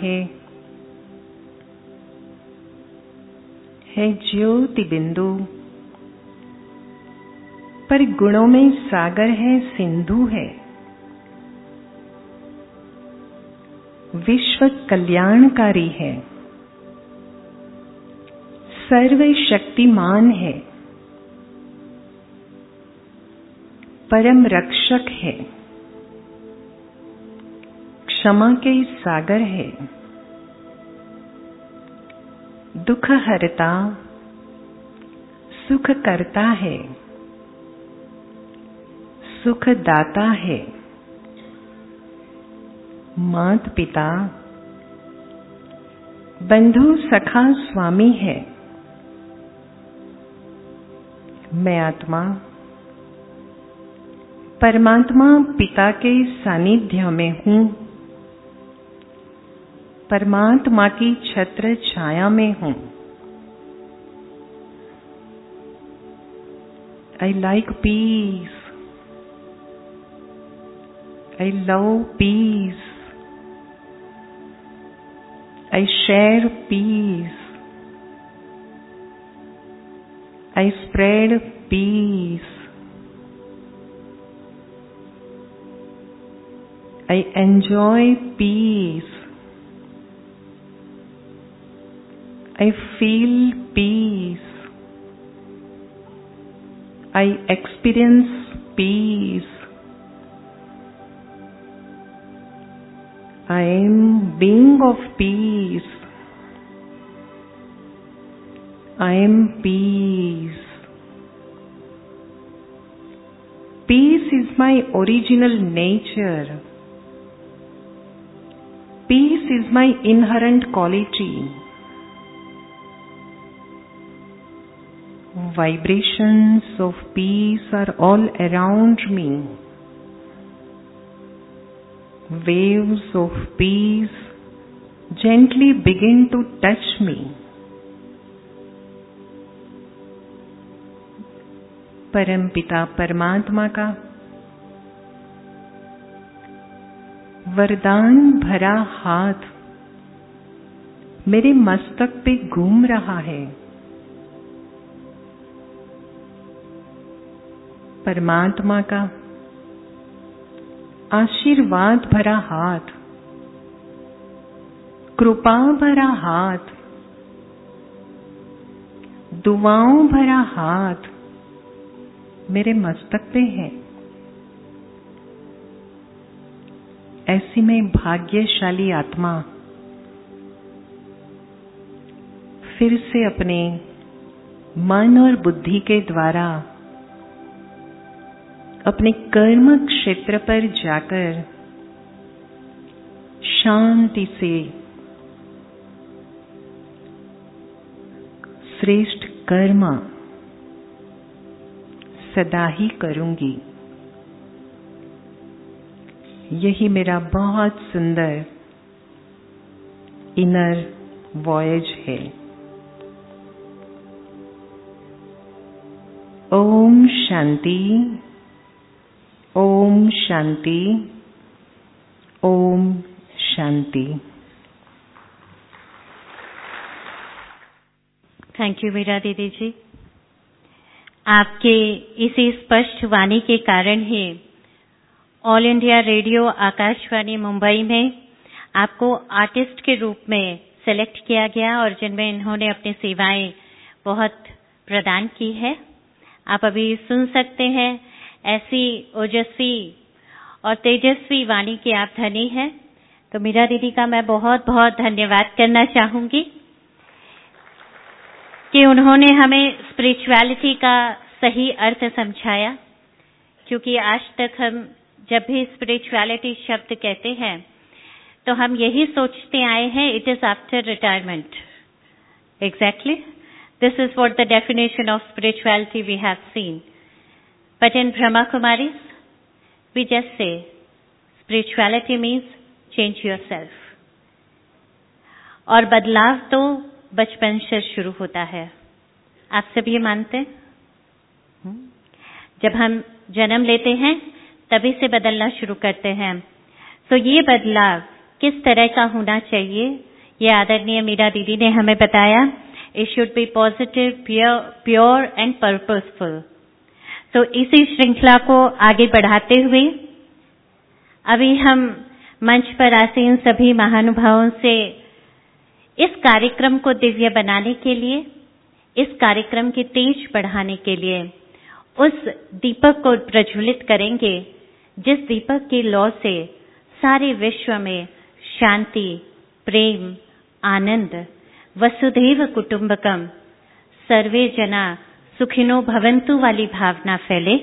है ज्योति बिंदु, पर गुणों में सागर है, सिंधु है, विश्व कल्याणकारी है, सर्वशक्तिमान है, परम रक्षक है, क्षमा के सागर है, दुख हरता सुख करता है, सुख दाता है, मात पिता बंधु सखा स्वामी है। मैं आत्मा परमात्मा पिता के सानिध्य में हूं, परमात्मा की छत्र छाया में हूं। I like peace. I love peace. I share peace. I spread peace. I enjoy peace. I feel peace. I experience peace. I am being of peace. I am peace. Peace is my original nature. Peace is my inherent quality. Vibrations of peace are all around me. Waves of peace gently begin to touch me. परमपिता परमात्मा का वरदान भरा हाथ मेरे मस्तक पे घूम रहा है। परमात्मा का आशीर्वाद भरा हाथ, कृपा भरा हाथ, दुआओं भरा हाथ मेरे मस्तक पे है। ऐसी मैं भाग्यशाली आत्मा फिर से अपने मन और बुद्धि के द्वारा अपने कर्म क्षेत्र पर जाकर शांति से श्रेष्ठ कर्म सदा ही करूंगी। यही मेरा बहुत सुंदर इनर वॉयज है। ओम शांति, ओम शांति, ओम शांति। थैंक यू मीरा दीदी जी। आपके इसी स्पष्ट वाणी के कारण ही All India Radio Akashvani Mumbai में आपको आर्टिस्ट के रूप में सेलेक्ट किया गया और जिनमें इन्होंने अपनी सेवाएं बहुत प्रदान की है। आप अभी सुन सकते हैं, ऐसी ओजस्वी और तेजस्वी वाणी की आप धनी हैं। तो मीरा दीदी का मैं बहुत बहुत धन्यवाद करना चाहूंगी कि उन्होंने हमें स्पिरिचुअलिटी का सही अर्थ समझाया, क्योंकि आज तक हम जब भी स्पिरिचुअलिटी शब्द कहते हैं तो हम यही सोचते आए हैं, it is after retirement. Exactly, this is what the definition of spirituality we have seen. But in Brahma Kumaris we just say spirituality means change yourself. और बदलाव तो बचपन से शुरू होता है. आप सभी मानते हैं? जब हम जन्म लेते हैं तभी से बदलना शुरू करते हैं. तो ये बदलाव किस तरह का होना चाहिए, ये आदरणीय मीरा दीदी ने हमें बताया. It should be positive, pure and purposeful. तो इसी श्रृंखला को आगे बढ़ाते हुए अभी हम मंच पर आसीन सभी महानुभावों से इस कार्यक्रम को दिव्य बनाने के लिए, इस कार्यक्रम की तेज बढ़ाने के लिए उस दीपक को प्रज्वलित करेंगे जिस दीपक की लौ से सारे विश्व में शांति, प्रेम, आनंद, वसुधैव कुटुंबकम, सर्वे जना सुखिनो भवन्तु वाली भावना फैले.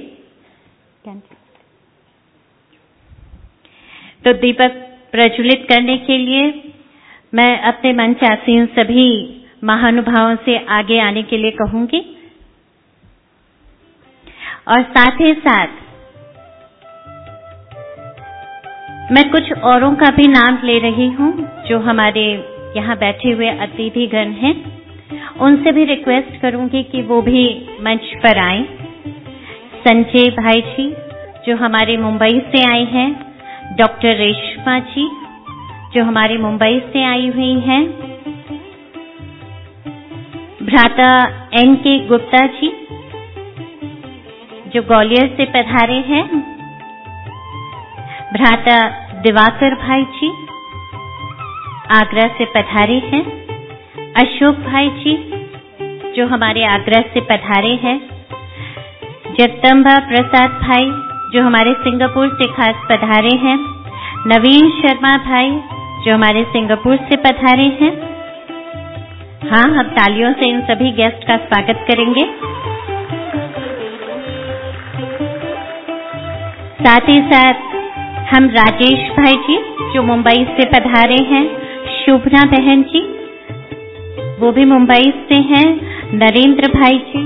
तो दीपक प्रज्वलित करने के लिए मैं अपने मंच आसीन सभी महानुभावों से आगे आने के लिए कहूंगी. और साथ ही साथ मैं कुछ औरों का भी नाम ले रही हूं जो हमारे यहाँ बैठे हुए अतिथिगण हैं. उनसे भी रिक्वेस्ट करूंगी कि वो भी मंच पर आएं. संजय भाई जी जो हमारे मुंबई से आए हैं, डॉक्टर रेशमा जी जो हमारे मुंबई से आई हुई हैं, भ्राता N.K. गुप्ता जी जो ग्वालियर से पधारे हैं, भ्राता दिवाकर भाई जी आगरा से पधारे हैं, अशोक भाई जी जो हमारे आगरा से पधारे हैं, जगदम्बा प्रसाद भाई जो हमारे सिंगापुर से खास पधारे हैं, नवीन शर्मा भाई जो हमारे सिंगापुर से पधारे हैं. हाँ, हम तालियों से इन सभी गेस्ट का स्वागत करेंगे. साथ ही साथ हम राजेश भाई जी जो मुंबई से पधारे हैं, शुभना बहन जी वो भी मुंबई से हैं, नरेंद्र भाई जी,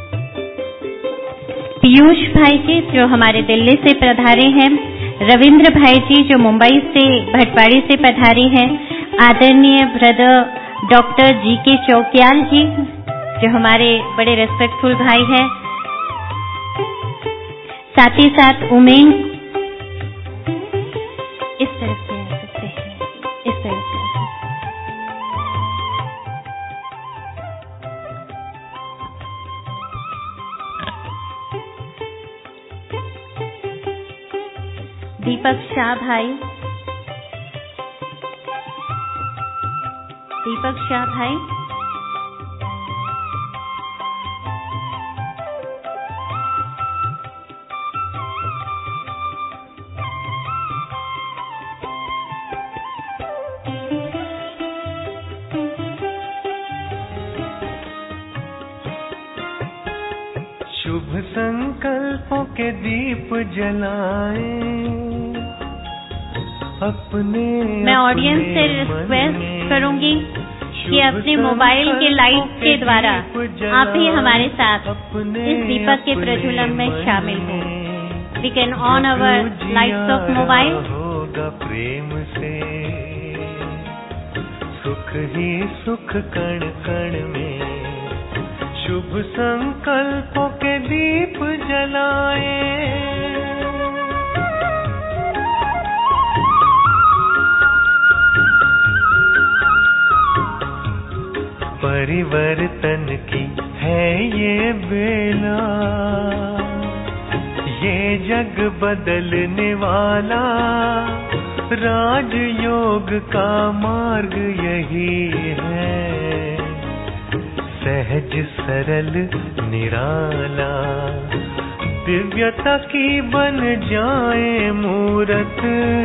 पीयूष भाई जी जो हमारे दिल्ली से पधारे हैं, रविंद्र भाई जी जो मुंबई से भटवाड़ी से पधारे हैं, आदरणीय ब्रदर डॉक्टर G.K. चौकियाल जी जो हमारे बड़े रेस्पेक्टफुल भाई हैं, साथ ही साथ उमेश इस तरफ से आ सकते हैं, इस तरफ से दीपक शाह भाई, दीपक शाह भाई, शुभ संकल्पों के दीप जलाएं अपने. मैं ऑडियंस से रिक्वेस्ट करूंगी कि अपने मोबाइल के लाइट के द्वारा आप भी हमारे साथ इस दीपक के प्रज्वलन में शामिल हो. We can on our lights of mobile. होगा प्रेम से सुख ही सुख कण कण में. शुभ संकल्पों के दीप जलाए परिवर्तन की है ये बेला, ये जग बदलने वाला राजयोग का मार्ग यही है. सहज सरल निराला दिव्यता की बन जाए मूरत,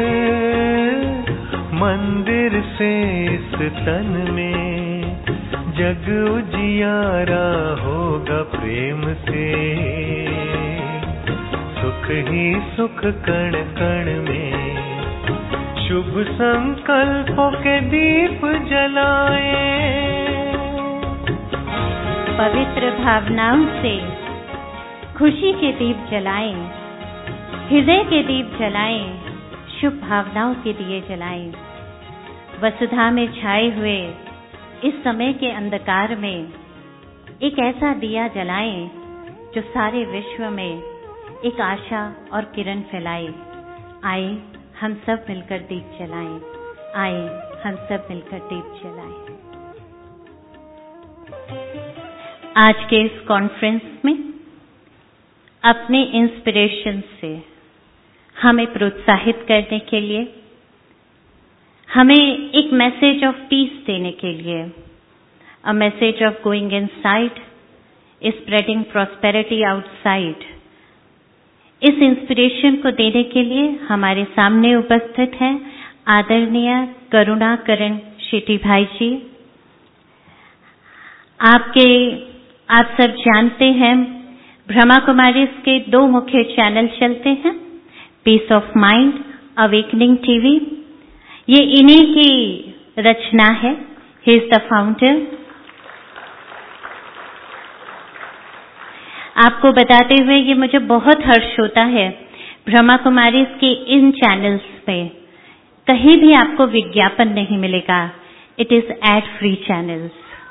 मंदिर से इस तन में जग उजियारा होगा प्रेम से. सुख ही सुख कण कण में. शुभ संकल्पों के दीप जलाए, पवित्र भावनाओं से खुशी के दीप जलाएं, हृदय के दीप जलाएं, शुभ भावनाओं के दिए जलाएं। वसुधा में छाए हुए इस समय के अंधकार में एक ऐसा दिया जलाएं जो सारे विश्व में एक आशा और किरण फैलाए। आए हम सब मिलकर दीप जलाएं, आए हम सब मिलकर दीप जलाएं। आज के इस कॉन्फ्रेंस में अपने इंस्पिरेशन से हमें प्रोत्साहित करने के लिए, हमें एक मैसेज ऑफ पीस देने के लिए, a message of going inside, spreading prosperity outside, इस इंस्पिरेशन को देने के लिए हमारे सामने उपस्थित हैं आदरणीय करुणाकरण शेट्टी भाई जी। आप सब जानते हैं ब्रह्मा कुमारीज के 2 मुख्य चैनल चलते हैं, Peace of Mind, Awakening TV. ये इन्हीं की रचना है। He is the founder. आपको बताते हुए ये मुझे बहुत हर्ष होता है, ब्रह्मा कुमारीज के इन चैनल्स पे कहीं भी आपको विज्ञापन नहीं मिलेगा। It is ad free channels.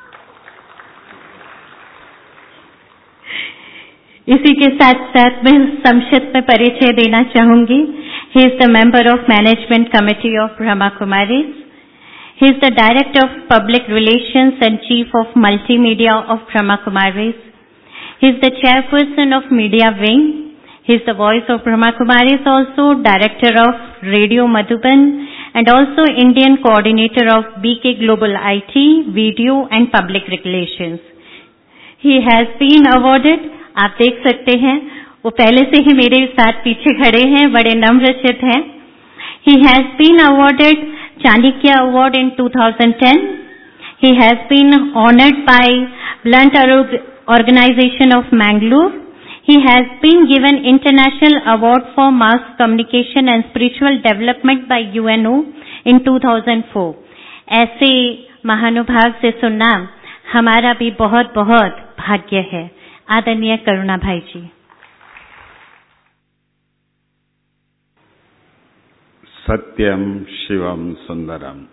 इसी के साथ साथ मैं संक्षिप्त में परिचय देना चाहूंगी। He is the member of management committee of Brahma Kumaris. He is the director of public relations and chief of multimedia of Brahma Kumaris. He is the chairperson of Media Wing. He is the voice of Brahma Kumaris, also director of Radio Madhuban, and also Indian coordinator of BK Global IT, Video and Public Relations. He has been awarded, आप देख सकते हैं, वो पहले से ही मेरे साथ पीछे खड़े हैं, बड़े नम्रचित हैं। He has been awarded Chanakya Award in 2010. He has been honored by Blunt Organization of Mangalore. He has been given International Award for Mass Communication and Spiritual Development by UNO in 2004. ऐसे महानुभाव से सुनना हमारा भी बहुत बहुत भाग्य है। आदरणीय करुणा भाई जी। सत्यम शिवम सुंदरम।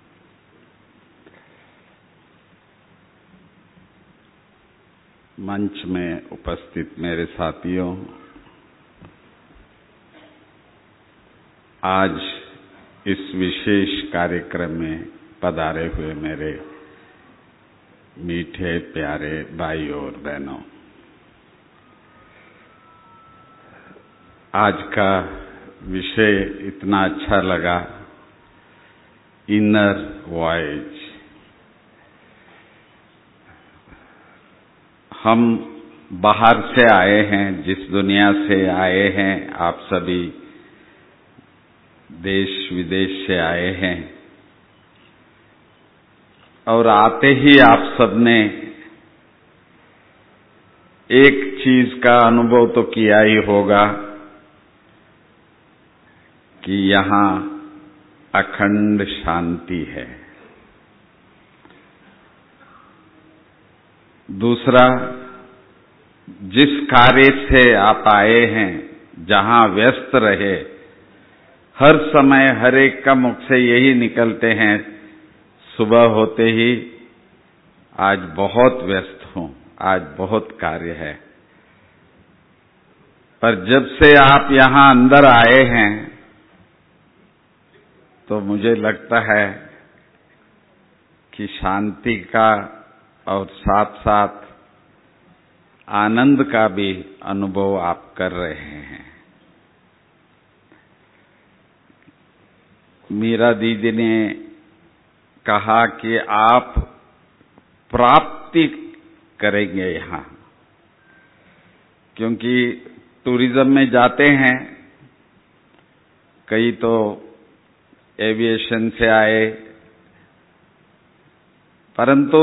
मंच में उपस्थित मेरे साथियों, आज इस विशेष कार्यक्रम में पधारे हुए मेरे मीठे प्यारे भाइयों और बहनों, आज का विषय इतना अच्छा लगा, इनर वॉयज। हम बाहर से आए हैं, जिस दुनिया से आए हैं, आप सभी देश विदेश से आए हैं, और आते ही आप सबने एक चीज का अनुभव तो किया ही होगा कि यहाँ अखंड शांति है। दूसरा, जिस कार्य से आप आए हैं, जहां व्यस्त रहे, हर समय हर एक का मुख से यही निकलते हैं, सुबह होते ही आज बहुत व्यस्त हूं, आज बहुत कार्य है। पर जब से आप यहां अंदर आए हैं तो मुझे लगता है कि शांति का और साथ साथ आनंद का भी अनुभव आप कर रहे हैं। मीरा दीदी ने कहा कि आप प्राप्ति करेंगे यहाँ, क्योंकि टूरिज्म में जाते हैं, कई तो एविएशन से आए, परंतु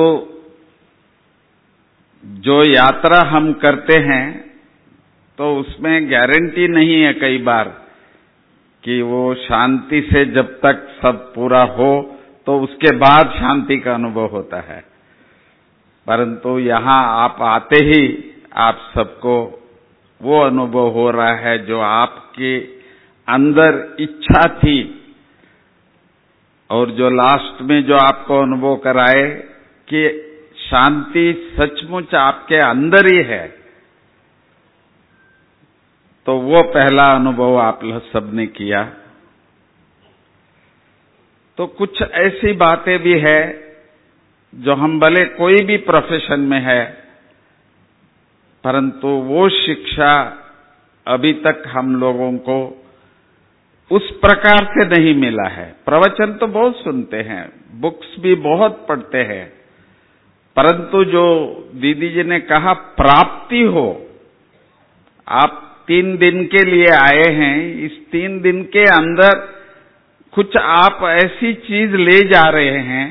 जो यात्रा हम करते हैं तो उसमें गारंटी नहीं है कई बार कि वो शांति से जब तक सब पूरा हो तो उसके बाद शांति का अनुभव होता है। परंतु यहाँ आप आते ही आप सबको वो अनुभव हो रहा है जो आपके अंदर इच्छा थी और जो लास्ट में जो आपको अनुभव कराए कि शांति सचमुच आपके अंदर ही है, तो वो पहला अनुभव आप सबने किया। तो कुछ ऐसी बातें भी है जो हम भले कोई भी प्रोफेशन में है, परंतु वो शिक्षा अभी तक हम लोगों को उस प्रकार से नहीं मिला है। प्रवचन तो बहुत सुनते हैं, बुक्स भी बहुत पढ़ते हैं, परंतु जो दीदी जी ने कहा प्राप्ति हो, आप 3 दिन के लिए आए हैं, इस 3 दिन के अंदर कुछ आप ऐसी चीज ले जा रहे हैं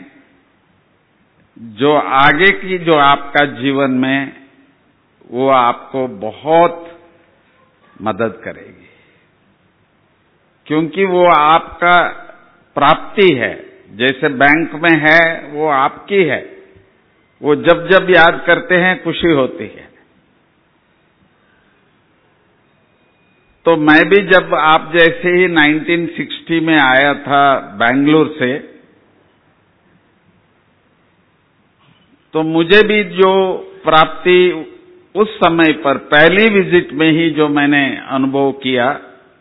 जो आगे की जो आपका जीवन में वो आपको बहुत मदद करेगी, क्योंकि वो आपका प्राप्ति है। जैसे बैंक में है वो आपकी है, वो जब जब याद करते हैं खुशी होती है। तो मैं भी जब आप जैसे ही 1960 में आया था बेंगलुरु से, तो मुझे भी जो प्राप्ति उस समय पर पहली विजिट में ही जो मैंने अनुभव किया,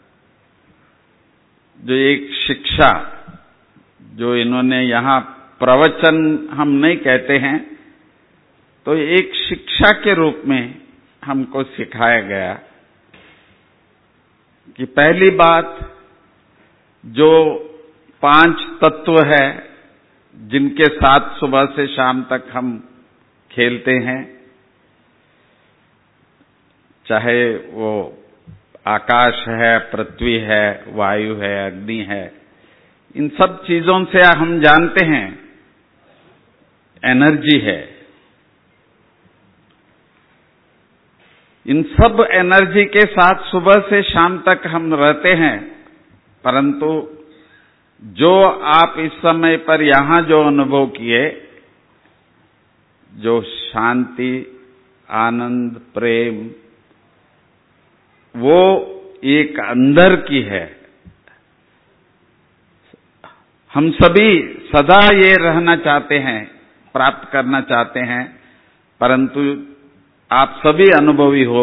जो एक शिक्षा जो इन्होंने यहाँ प्रवचन हम नहीं कहते हैं, तो एक शिक्षा के रूप में हमको सिखाया गया कि पहली बात जो 5 तत्व है जिनके साथ सुबह से शाम तक हम खेलते हैं, चाहे वो आकाश है, पृथ्वी है, वायु है, अग्नि है, इन सब चीजों से हम जानते हैं एनर्जी है। इन सब एनर्जी के साथ सुबह से शाम तक हम रहते हैं, परंतु जो आप इस समय पर यहां जो अनुभव किए, जो शांति, आनंद, प्रेम, वो एक अंदर की है। हम सभी सदा ये रहना चाहते हैं, प्राप्त करना चाहते हैं, परंतु आप सभी अनुभवी हो,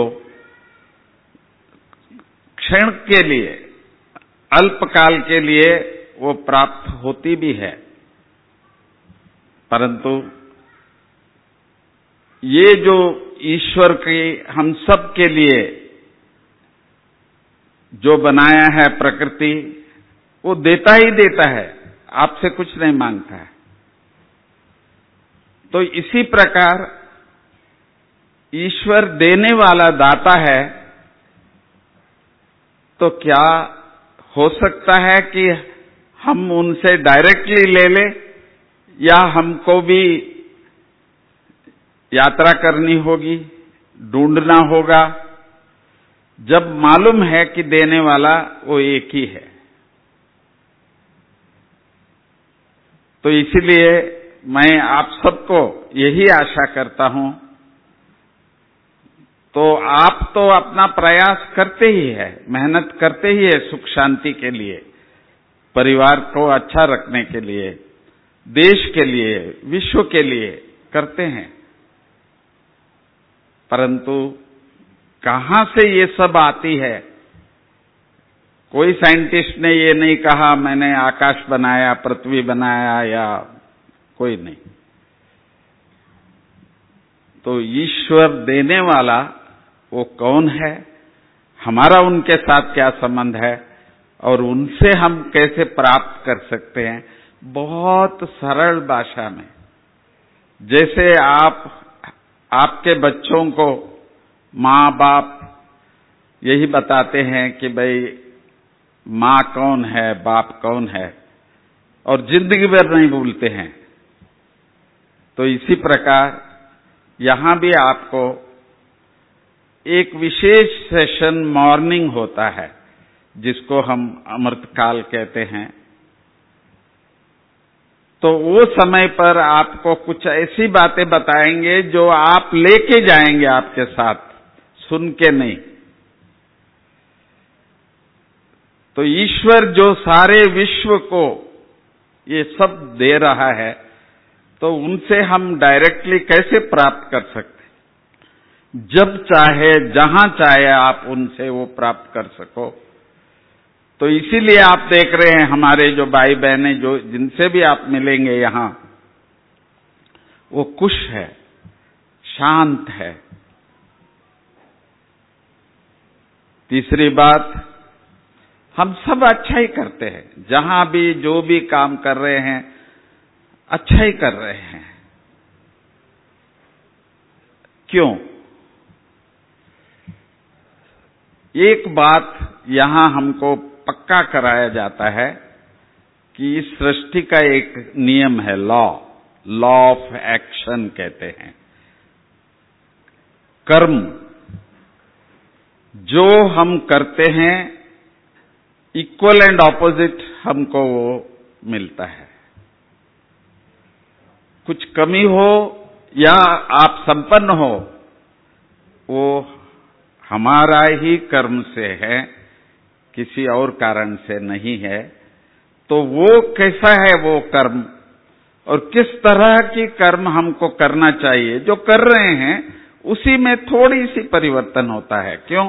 क्षण के लिए, अल्पकाल के लिए वो प्राप्त होती भी है, परंतु ये जो ईश्वर की हम सब के लिए जो बनाया है प्रकृति, वो देता ही देता है, आपसे कुछ नहीं मांगता है। तो इसी प्रकार ईश्वर देने वाला दाता है, तो क्या हो सकता है कि हम उनसे डायरेक्टली ले ले, या हमको भी यात्रा करनी होगी, ढूंढना होगा, जब मालूम है कि देने वाला वो एक ही है। तो इसलिए मैं आप सबको यही आशा करता हूं, तो आप तो अपना प्रयास करते ही है, मेहनत करते ही है सुख शांति के लिए, परिवार को अच्छा रखने के लिए, देश के लिए, विश्व के लिए करते हैं, परंतु कहां से ये सब आती है? कोई साइंटिस्ट ने ये नहीं कहा मैंने आकाश बनाया, पृथ्वी बनाया, या कोई नहीं। तो ईश्वर देने वाला वो कौन है, हमारा उनके साथ क्या संबंध है, और उनसे हम कैसे प्राप्त कर सकते हैं? बहुत सरल भाषा में, जैसे आपके बच्चों को माँ बाप यही बताते हैं कि भाई माँ कौन है, बाप कौन है, और जिंदगी भर नहीं भूलते हैं। तो इसी प्रकार यहां भी आपको एक विशेष सेशन मॉर्निंग होता है, जिसको हम अमृतकाल कहते हैं, तो वो समय पर आपको कुछ ऐसी बातें बताएंगे जो आप लेके जाएंगे आपके साथ, सुन के नहीं। तो ईश्वर जो सारे विश्व को ये सब दे रहा है, तो उनसे हम डायरेक्टली कैसे प्राप्त कर सकते? जब चाहे जहां चाहे आप उनसे वो प्राप्त कर सको। तो इसीलिए आप देख रहे हैं हमारे जो भाई बहनें जो जिनसे भी आप मिलेंगे यहां, वो खुश है, शांत है। तीसरी बात, हम सब अच्छा ही करते हैं, जहां भी जो भी काम कर रहे हैं अच्छा ही कर रहे हैं। क्यों? एक बात यहां हमको पक्का कराया जाता है कि इस सृष्टि का एक नियम है, लॉ ऑफ एक्शन कहते हैं। कर्म जो हम करते हैं, इक्वल एंड ऑपोजिट हमको वो मिलता है। कुछ कमी हो या आप संपन्न हो, वो हमारा ही कर्म से है, किसी और कारण से नहीं है। तो वो कैसा है वो कर्म, और किस तरह की कर्म हमको करना चाहिए, जो कर रहे हैं उसी में थोड़ी सी परिवर्तन होता है। क्यों?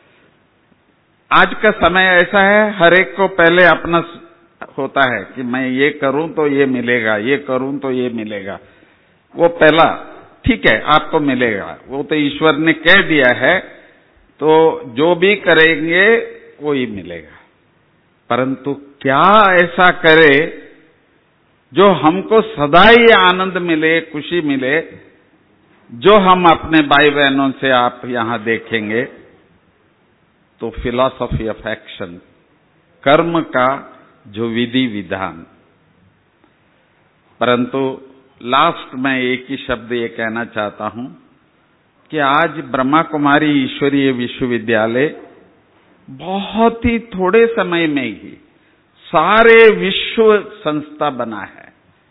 आज का समय ऐसा है, हर एक को पहले अपना होता है कि मैं ये करूं तो ये मिलेगा, ये करूं तो ये मिलेगा। वो पहला ठीक है, आपको मिलेगा, वो तो ईश्वर ने कह दिया है, तो जो भी करेंगे वो ही मिलेगा। परंतु क्या ऐसा करे जो हमको सदा ही आनंद मिले, खुशी मिले, जो हम अपने भाई बहनों से आप यहां देखेंगे? तो फिलॉसफी ऑफ एक्शन, कर्म का जो विधि विधान। परंतु लास्ट में एक ही शब्द ये कहना चाहता हूं कि आज ब्रह्मा कुमारी ईश्वरीय विश्वविद्यालय बहुत ही थोड़े समय में ही सारे विश्व संस्था बना है।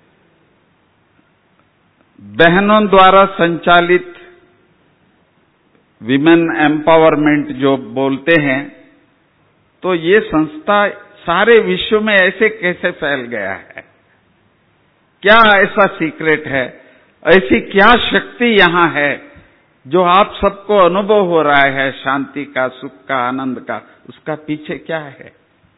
बहनों द्वारा संचालित विमेन एम्पावरमेंट जो बोलते हैं, तो ये संस्था सारे विश्व में ऐसे कैसे फैल गया है? क्या ऐसा सीक्रेट है, ऐसी क्या शक्ति यहां है जो आप सबको अनुभव हो रहा है, शांति का, सुख का, आनंद का? उसका पीछे क्या है?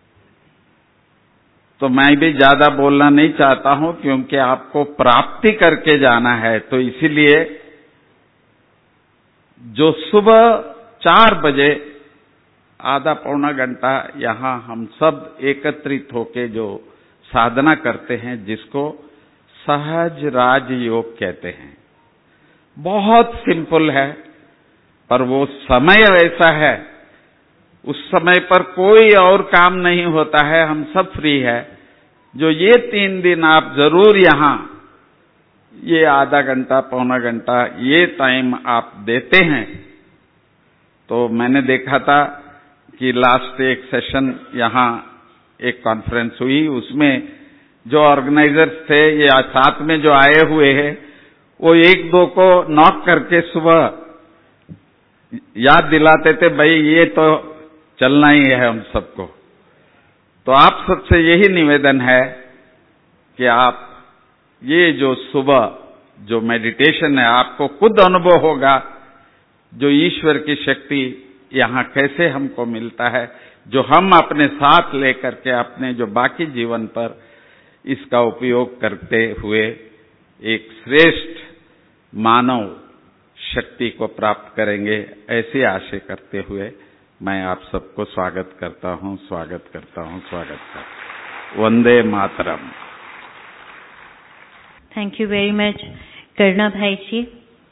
तो मैं भी ज्यादा बोलना नहीं चाहता हूं, क्योंकि आपको प्राप्ति करके जाना है। तो इसीलिए जो सुबह 4 बजे आधा पौना घंटा यहां हम सब एकत्रित होके जो साधना करते हैं, जिसको सहज राजयोग कहते हैं, बहुत सिंपल है, पर वो समय ऐसा है, उस समय पर कोई और काम नहीं होता है, हम सब फ्री है। जो ये 3 दिन आप जरूर यहां ये आधा घंटा पौना घंटा ये टाइम आप देते हैं। तो मैंने देखा था कि लास्ट एक सेशन यहां एक कॉन्फ्रेंस हुई, उसमें जो ऑर्गेनाइजर्स थे, ये साथ में जो आए हुए हैं, वो 1-2 को नॉक करके सुबह याद दिलाते थे, भाई ये तो चलना ही है हम सबको। तो आप सबसे यही निवेदन है कि आप ये जो सुबह जो मेडिटेशन है, आपको खुद अनुभव होगा जो ईश्वर की शक्ति यहां कैसे हमको मिलता है, जो हम अपने साथ लेकर के अपने जो बाकी जीवन पर इसका उपयोग करते हुए एक श्रेष्ठ मानव शक्ति को प्राप्त करेंगे। ऐसी आशा करते हुए मैं आप सबको स्वागत करता हूं। वंदे मातरम। थैंक यू वेरी मच करना भाई जी।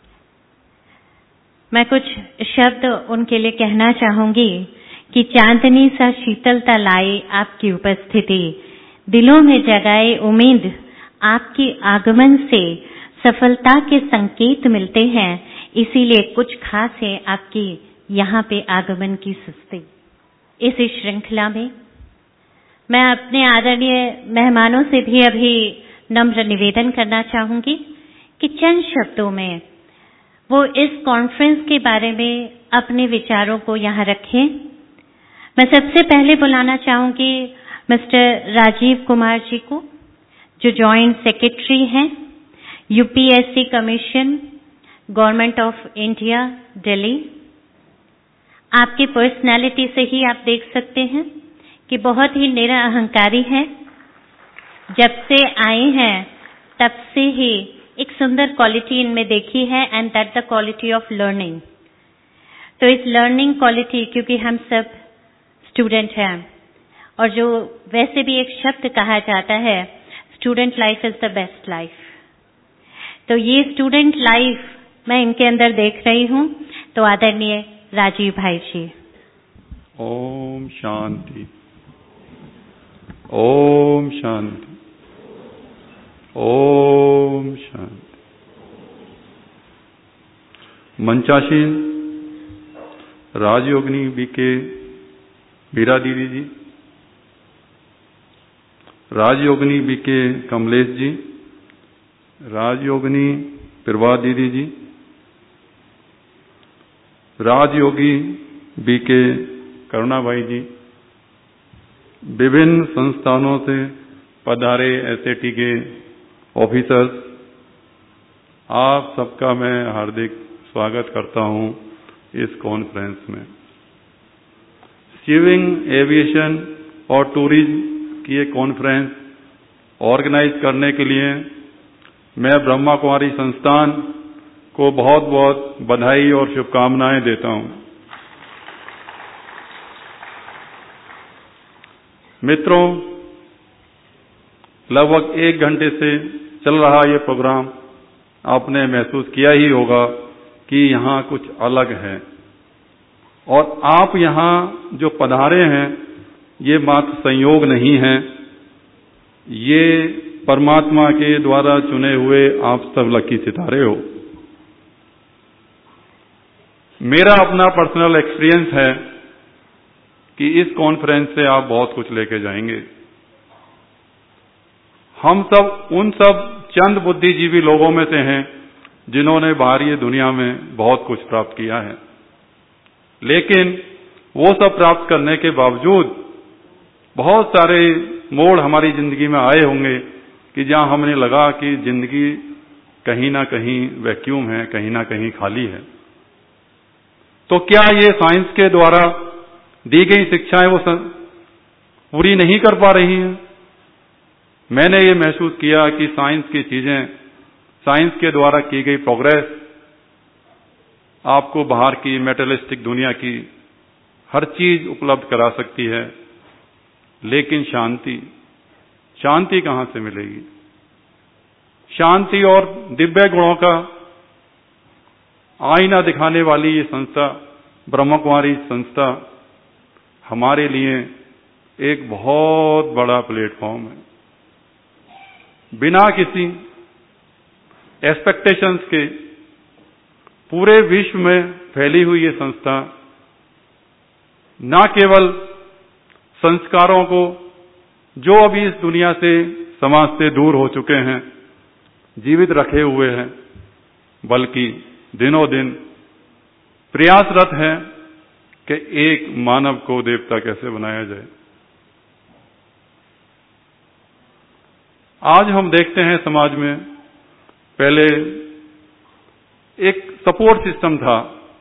मैं कुछ शब्द उनके लिए कहना चाहूंगी कि चांदनी सा शीतलता लाए आपकी उपस्थिति, दिलों में जगाए उम्मीद, आपके आगमन से सफलता के संकेत मिलते हैं। इसीलिए कुछ खास है आपकी यहाँ पे आगमन की सुस्ती। इसी श्रृंखला में मैं अपने आदरणीय मेहमानों से भी अभी नम्र निवेदन करना चाहूंगी कि चंद शब्दों में वो इस कॉन्फ्रेंस के बारे में अपने विचारों को यहाँ रखें। मैं सबसे पहले बुलाना चाहूंगी मिस्टर राजीव कुमार जी को, जो जॉइंट सेक्रेटरी हैं UPSC commission, government of India, Delhi. आपकी पर्सनैलिटी से ही आप देख सकते हैं कि बहुत ही निरअहंकारी है। जब से आए हैं तब से ही एक सुंदर क्वालिटी इनमें देखी है, and that the quality of learning. तो इस लर्निंग क्वालिटी, क्योंकि हम सब स्टूडेंट हैं, और जो वैसे भी एक शब्द कहा जाता है, student life is the best life. तो ये स्टूडेंट लाइफ मैं इनके अंदर देख रही हूँ। तो आदरणीय राजीव भाई जी। ओम शांति, ओम शांति, ओम शांति। मंचासीन राजयोगिनी बीके बीरा दीदी जी, राजयोगिनी बीके कमलेश जी, राजयोगिनी प्रभा दीदी जी, राजयोगी बीके करुणा भाई जी, विभिन्न संस्थानों से पधारे एसएटी के ऑफिसर्स, आप सबका मैं हार्दिक स्वागत करता हूं इस कॉन्फ्रेंस में। सिविल एविएशन और टूरिज्म की एक कॉन्फ्रेंस ऑर्गेनाइज करने के लिए मैं ब्रह्मा कुमारी संस्थान को बहुत बहुत बधाई और शुभकामनाएं देता हूं। मित्रों, लगभग 1 घंटे से चल रहा ये प्रोग्राम आपने महसूस किया ही होगा कि यहाँ कुछ अलग है, और आप यहाँ जो पधारे हैं ये मात्र संयोग नहीं है, ये परमात्मा के द्वारा चुने हुए आप सब लकी सितारे हो। मेरा अपना पर्सनल एक्सपीरियंस है कि इस कॉन्फ्रेंस से आप बहुत कुछ लेके जाएंगे। हम सब उन सब चंद बुद्धिजीवी लोगों में से हैं जिन्होंने बाहरी दुनिया में बहुत कुछ प्राप्त किया है, लेकिन वो सब प्राप्त करने के बावजूद बहुत सारे मोड़ हमारी जिंदगी में आए होंगे कि जहां हमने लगा कि जिंदगी कहीं ना कहीं वैक्यूम है, कहीं ना कहीं खाली है। तो क्या ये साइंस के द्वारा दी गई शिक्षाएं वो पूरी नहीं कर पा रही हैं? मैंने ये महसूस किया कि साइंस की चीजें, साइंस के द्वारा की गई प्रोग्रेस आपको बाहर की मेटेरियलिस्टिक दुनिया की हर चीज उपलब्ध करा सकती है, लेकिन शांति कहां से मिलेगी? शांति और दिव्य गुणों का आईना दिखाने वाली ये संस्था, ब्रह्मा कुमारी संस्था, हमारे लिए एक बहुत बड़ा प्लेटफॉर्म है। बिना किसी एक्सपेक्टेशंस के पूरे विश्व में फैली हुई ये संस्था न केवल संस्कारों को, जो अभी इस दुनिया से, समाज से दूर हो चुके हैं, जीवित रखे हुए हैं, बल्कि दिनों दिन प्रयासरत है कि एक मानव को देवता कैसे बनाया जाए। आज हम देखते हैं समाज में, पहले एक सपोर्ट सिस्टम था,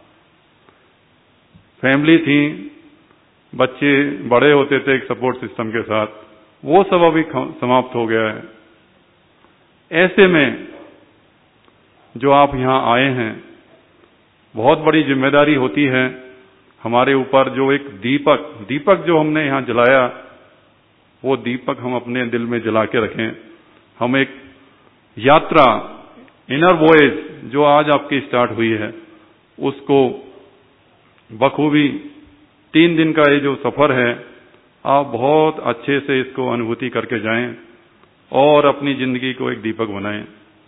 फैमिली थी, बच्चे बड़े होते थे एक सपोर्ट सिस्टम के साथ, वो सब अभी समाप्त हो गया है। ऐसे में जो आप यहां आए हैं, बहुत बड़ी जिम्मेदारी होती है हमारे ऊपर। जो एक दीपक जो हमने यहां जलाया, वो दीपक हम अपने दिल में जला के रखें। हम एक यात्रा, इनर वॉयज जो आज आपकी स्टार्ट हुई है, उसको बखूबी 3 दिन का ये जो सफर है, आप बहुत अच्छे से इसको अनुभूति करके जाएं और अपनी जिंदगी को एक दीपक बनाएं।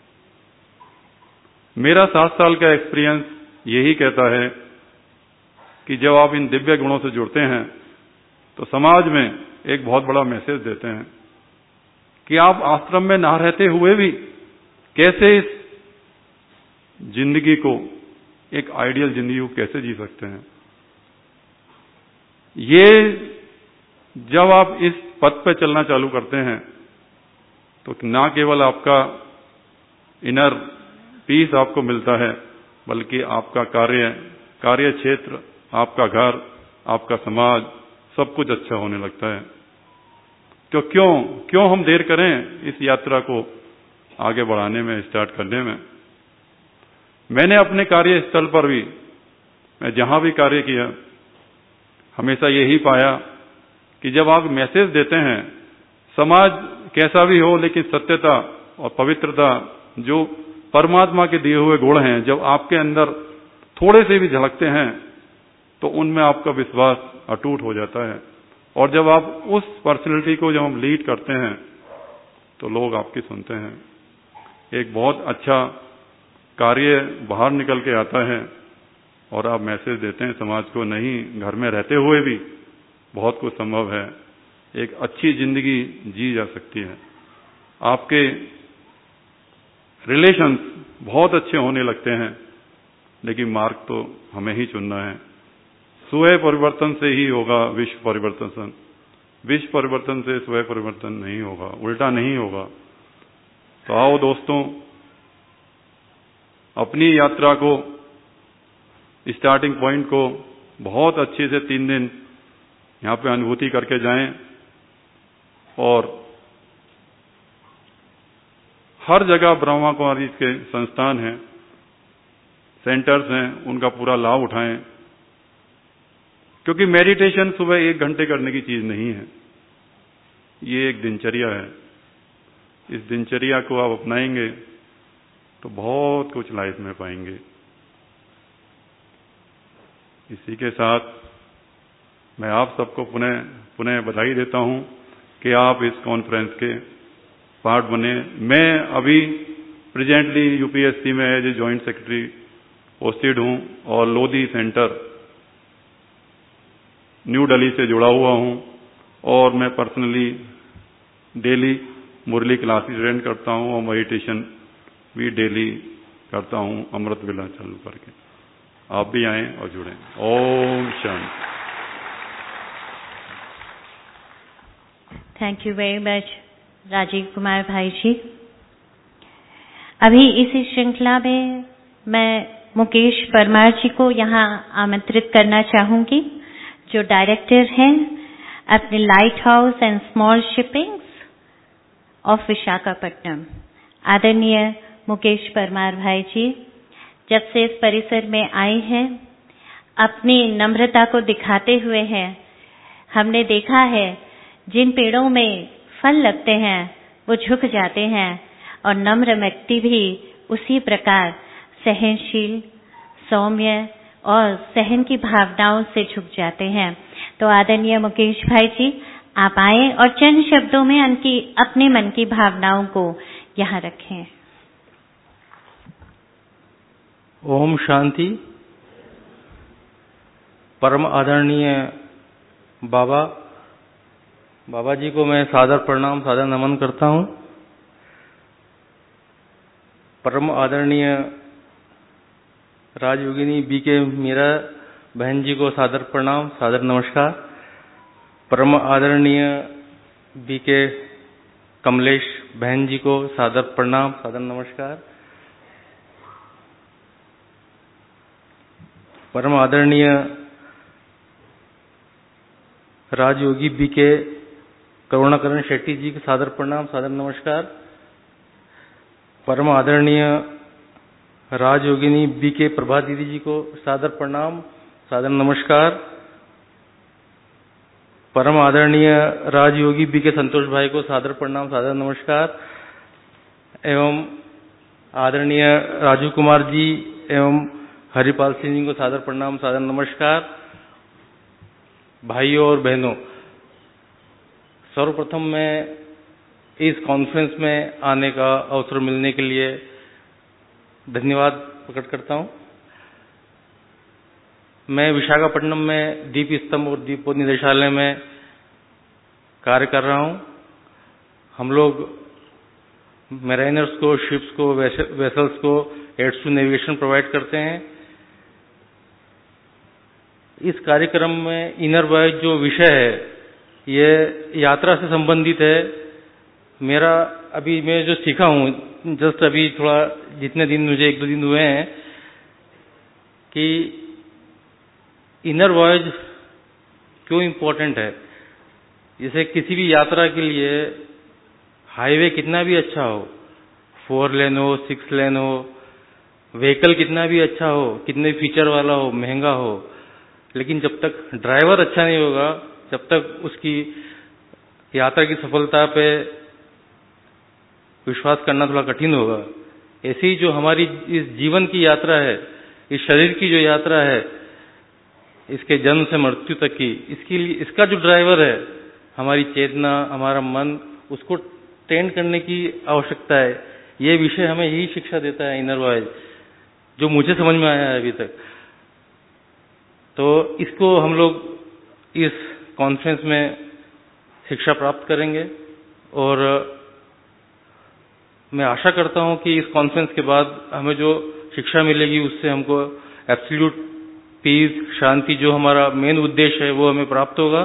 मेरा 7 साल का एक्सपीरियंस यही कहता है कि जब आप इन दिव्य गुणों से जुड़ते हैं तो समाज में एक बहुत बड़ा मैसेज देते हैं कि आप आश्रम में ना रहते हुए भी कैसे इस जिंदगी को, एक आइडियल जिंदगी को कैसे जी सकते हैं। ये जब आप इस पथ पे चलना चालू करते हैं तो ना केवल आपका इनर पीस आपको मिलता है, बल्कि आपका कार्य क्षेत्र, आपका घर, आपका समाज, सब कुछ अच्छा होने लगता है। तो क्यों हम देर करें इस यात्रा को आगे बढ़ाने में, स्टार्ट करने में। मैंने अपने कार्यस्थल पर भी, मैं जहां भी कार्य किया, हमेशा यही पाया कि जब आप मैसेज देते हैं, समाज कैसा भी हो, लेकिन सत्यता और पवित्रता, जो परमात्मा के दिए हुए गुण हैं, जब आपके अंदर थोड़े से भी झलकते हैं तो उनमें आपका विश्वास अटूट हो जाता है। और जब आप उस पर्सनैलिटी को जब हम लीड करते हैं तो लोग आपकी सुनते हैं। एक बहुत अच्छा कार्य बाहर निकल के आता है और आप मैसेज देते हैं समाज को, नहीं, घर में रहते हुए भी बहुत कुछ संभव है, एक अच्छी जिंदगी जी जा सकती है। आपके रिलेशंस बहुत अच्छे होने लगते हैं, लेकिन मार्ग तो हमें ही चुनना है। स्वयं परिवर्तन से ही होगा विश्व परिवर्तन, विश्व परिवर्तन से स्वयं परिवर्तन नहीं होगा, उल्टा नहीं होगा। तो आओ दोस्तों, अपनी यात्रा को, स्टार्टिंग पॉइंट को बहुत अच्छे से 3 दिन यहाँ पे अनुभूति करके जाएं। और हर जगह ब्रह्मा कुमारी के संस्थान हैं, सेंटर्स हैं, उनका पूरा लाभ उठाएं। क्योंकि मेडिटेशन सुबह 1 घंटे करने की चीज नहीं है, ये एक दिनचर्या है। इस दिनचर्या को आप अपनाएंगे तो बहुत कुछ लाइफ में पाएंगे। इसी के साथ मैं आप सबको पुनः बधाई देता हूं कि आप इस कॉन्फ्रेंस के पार्ट बने। मैं अभी प्रेजेंटली यूपीएससी में as a joint secretary posted हूं और लोधी सेंटर न्यू दिल्ली से जुड़ा हुआ हूं। और मैं personally daily Murli classes attend करता हूं और मेडिटेशन भी डेली करता हूं, अमृत वेला चालू करके। आप भी आएं और जुड़ें। ओम शांति। Thank you very much Rajeev Kumar भाई जी। अभी इसी श्रृंखला में मैं मुकेश परमार जी को यहाँ आमंत्रित करना चाहूंगी, जो डायरेक्टर हैं अपने lighthouse and small shippings of Visakhapatnam. आदरणीय मुकेश परमार भाई जी जब से इस परिसर में आए हैं, अपनी नम्रता को दिखाते हुए हैं। हमने देखा है जिन पेड़ों में फल लगते हैं वो झुक जाते हैं, और नम्र व्यक्ति भी उसी प्रकार सहनशील, सौम्य और सहन की भावनाओं से झुक जाते हैं। तो आदरणीय मुकेश भाई जी, आप आए और चंद शब्दों में अपने मन की भावनाओं को यहाँ रखें। ओम शांति। परम आदरणीय बाबा जी को मैं सादर प्रणाम, सादर नमन करता हूं। परम आदरणीय राजयोगिनी बीके मीरा बहन जी को सादर प्रणाम, सादर नमस्कार। परम आदरणीय बीके कमलेश बहन जी को सादर प्रणाम, सादर नमस्कार। परम आदरणीय राजयोगी बीके करुणाकरण शेट्टी जी को सादर प्रणाम, सादर नमस्कार। परम आदरणीय राजयोगिनी बीके प्रभा दीदी जी को सादर प्रणाम, सादर नमस्कार। परम आदरणीय राजयोगी बीके संतोष भाई को सादर प्रणाम, सादर नमस्कार। एवं आदरणीय राजू कुमार जी एवं हरिपाल सिंह जी को सादर प्रणाम, सादर नमस्कार। भाइयों और बहनों, सर्वप्रथम मैं इस कॉन्फ्रेंस में आने का अवसर मिलने के लिए धन्यवाद प्रकट करता हूं। मैं विशाखापट्टनम में दीप स्तंभ और दीपोत्सव निदेशालय में कार्य कर रहा हूँ। हम लोग मैराइनर्स को, शिप्स को, वेसल्स को एड्स टू नेविगेशन प्रोवाइड करते हैं। इस कार्यक्रम में इनर वॉयज जो विषय है ये यात्रा से संबंधित है। मेरा अभी मैं जो सीखा हूँ, जस्ट अभी थोड़ा जितने दिन मुझे 1-2 दिन हुए हैं, कि इनर वॉयज क्यों इम्पोर्टेंट है। जैसे किसी भी यात्रा के लिए हाईवे कितना भी अच्छा हो, 4 लेन हो, 6 लेन हो, व्हीकल कितना भी अच्छा हो, कितने फीचर वाला हो, महंगा हो, लेकिन जब तक ड्राइवर अच्छा नहीं होगा, जब तक उसकी यात्रा की सफलता पे विश्वास करना थोड़ा कठिन होगा। ऐसे ही जो हमारी इस जीवन की यात्रा है, इस शरीर की जो यात्रा है, इसके जन्म से मृत्यु तक की, इसके लिए इसका जो ड्राइवर है, हमारी चेतना, हमारा मन, उसको ट्रेन करने की आवश्यकता है। ये विषय हमें यही शिक्षा देता है इनर वॉयज, जो मुझे समझ में आया है अभी तक। तो इसको हम लोग इस कॉन्फ्रेंस में शिक्षा प्राप्त करेंगे और मैं आशा करता हूं कि इस कॉन्फ्रेंस के बाद हमें जो शिक्षा मिलेगी उससे हमको एब्सोल्यूट पीस, शांति, जो हमारा मेन उद्देश्य है, वो हमें प्राप्त होगा।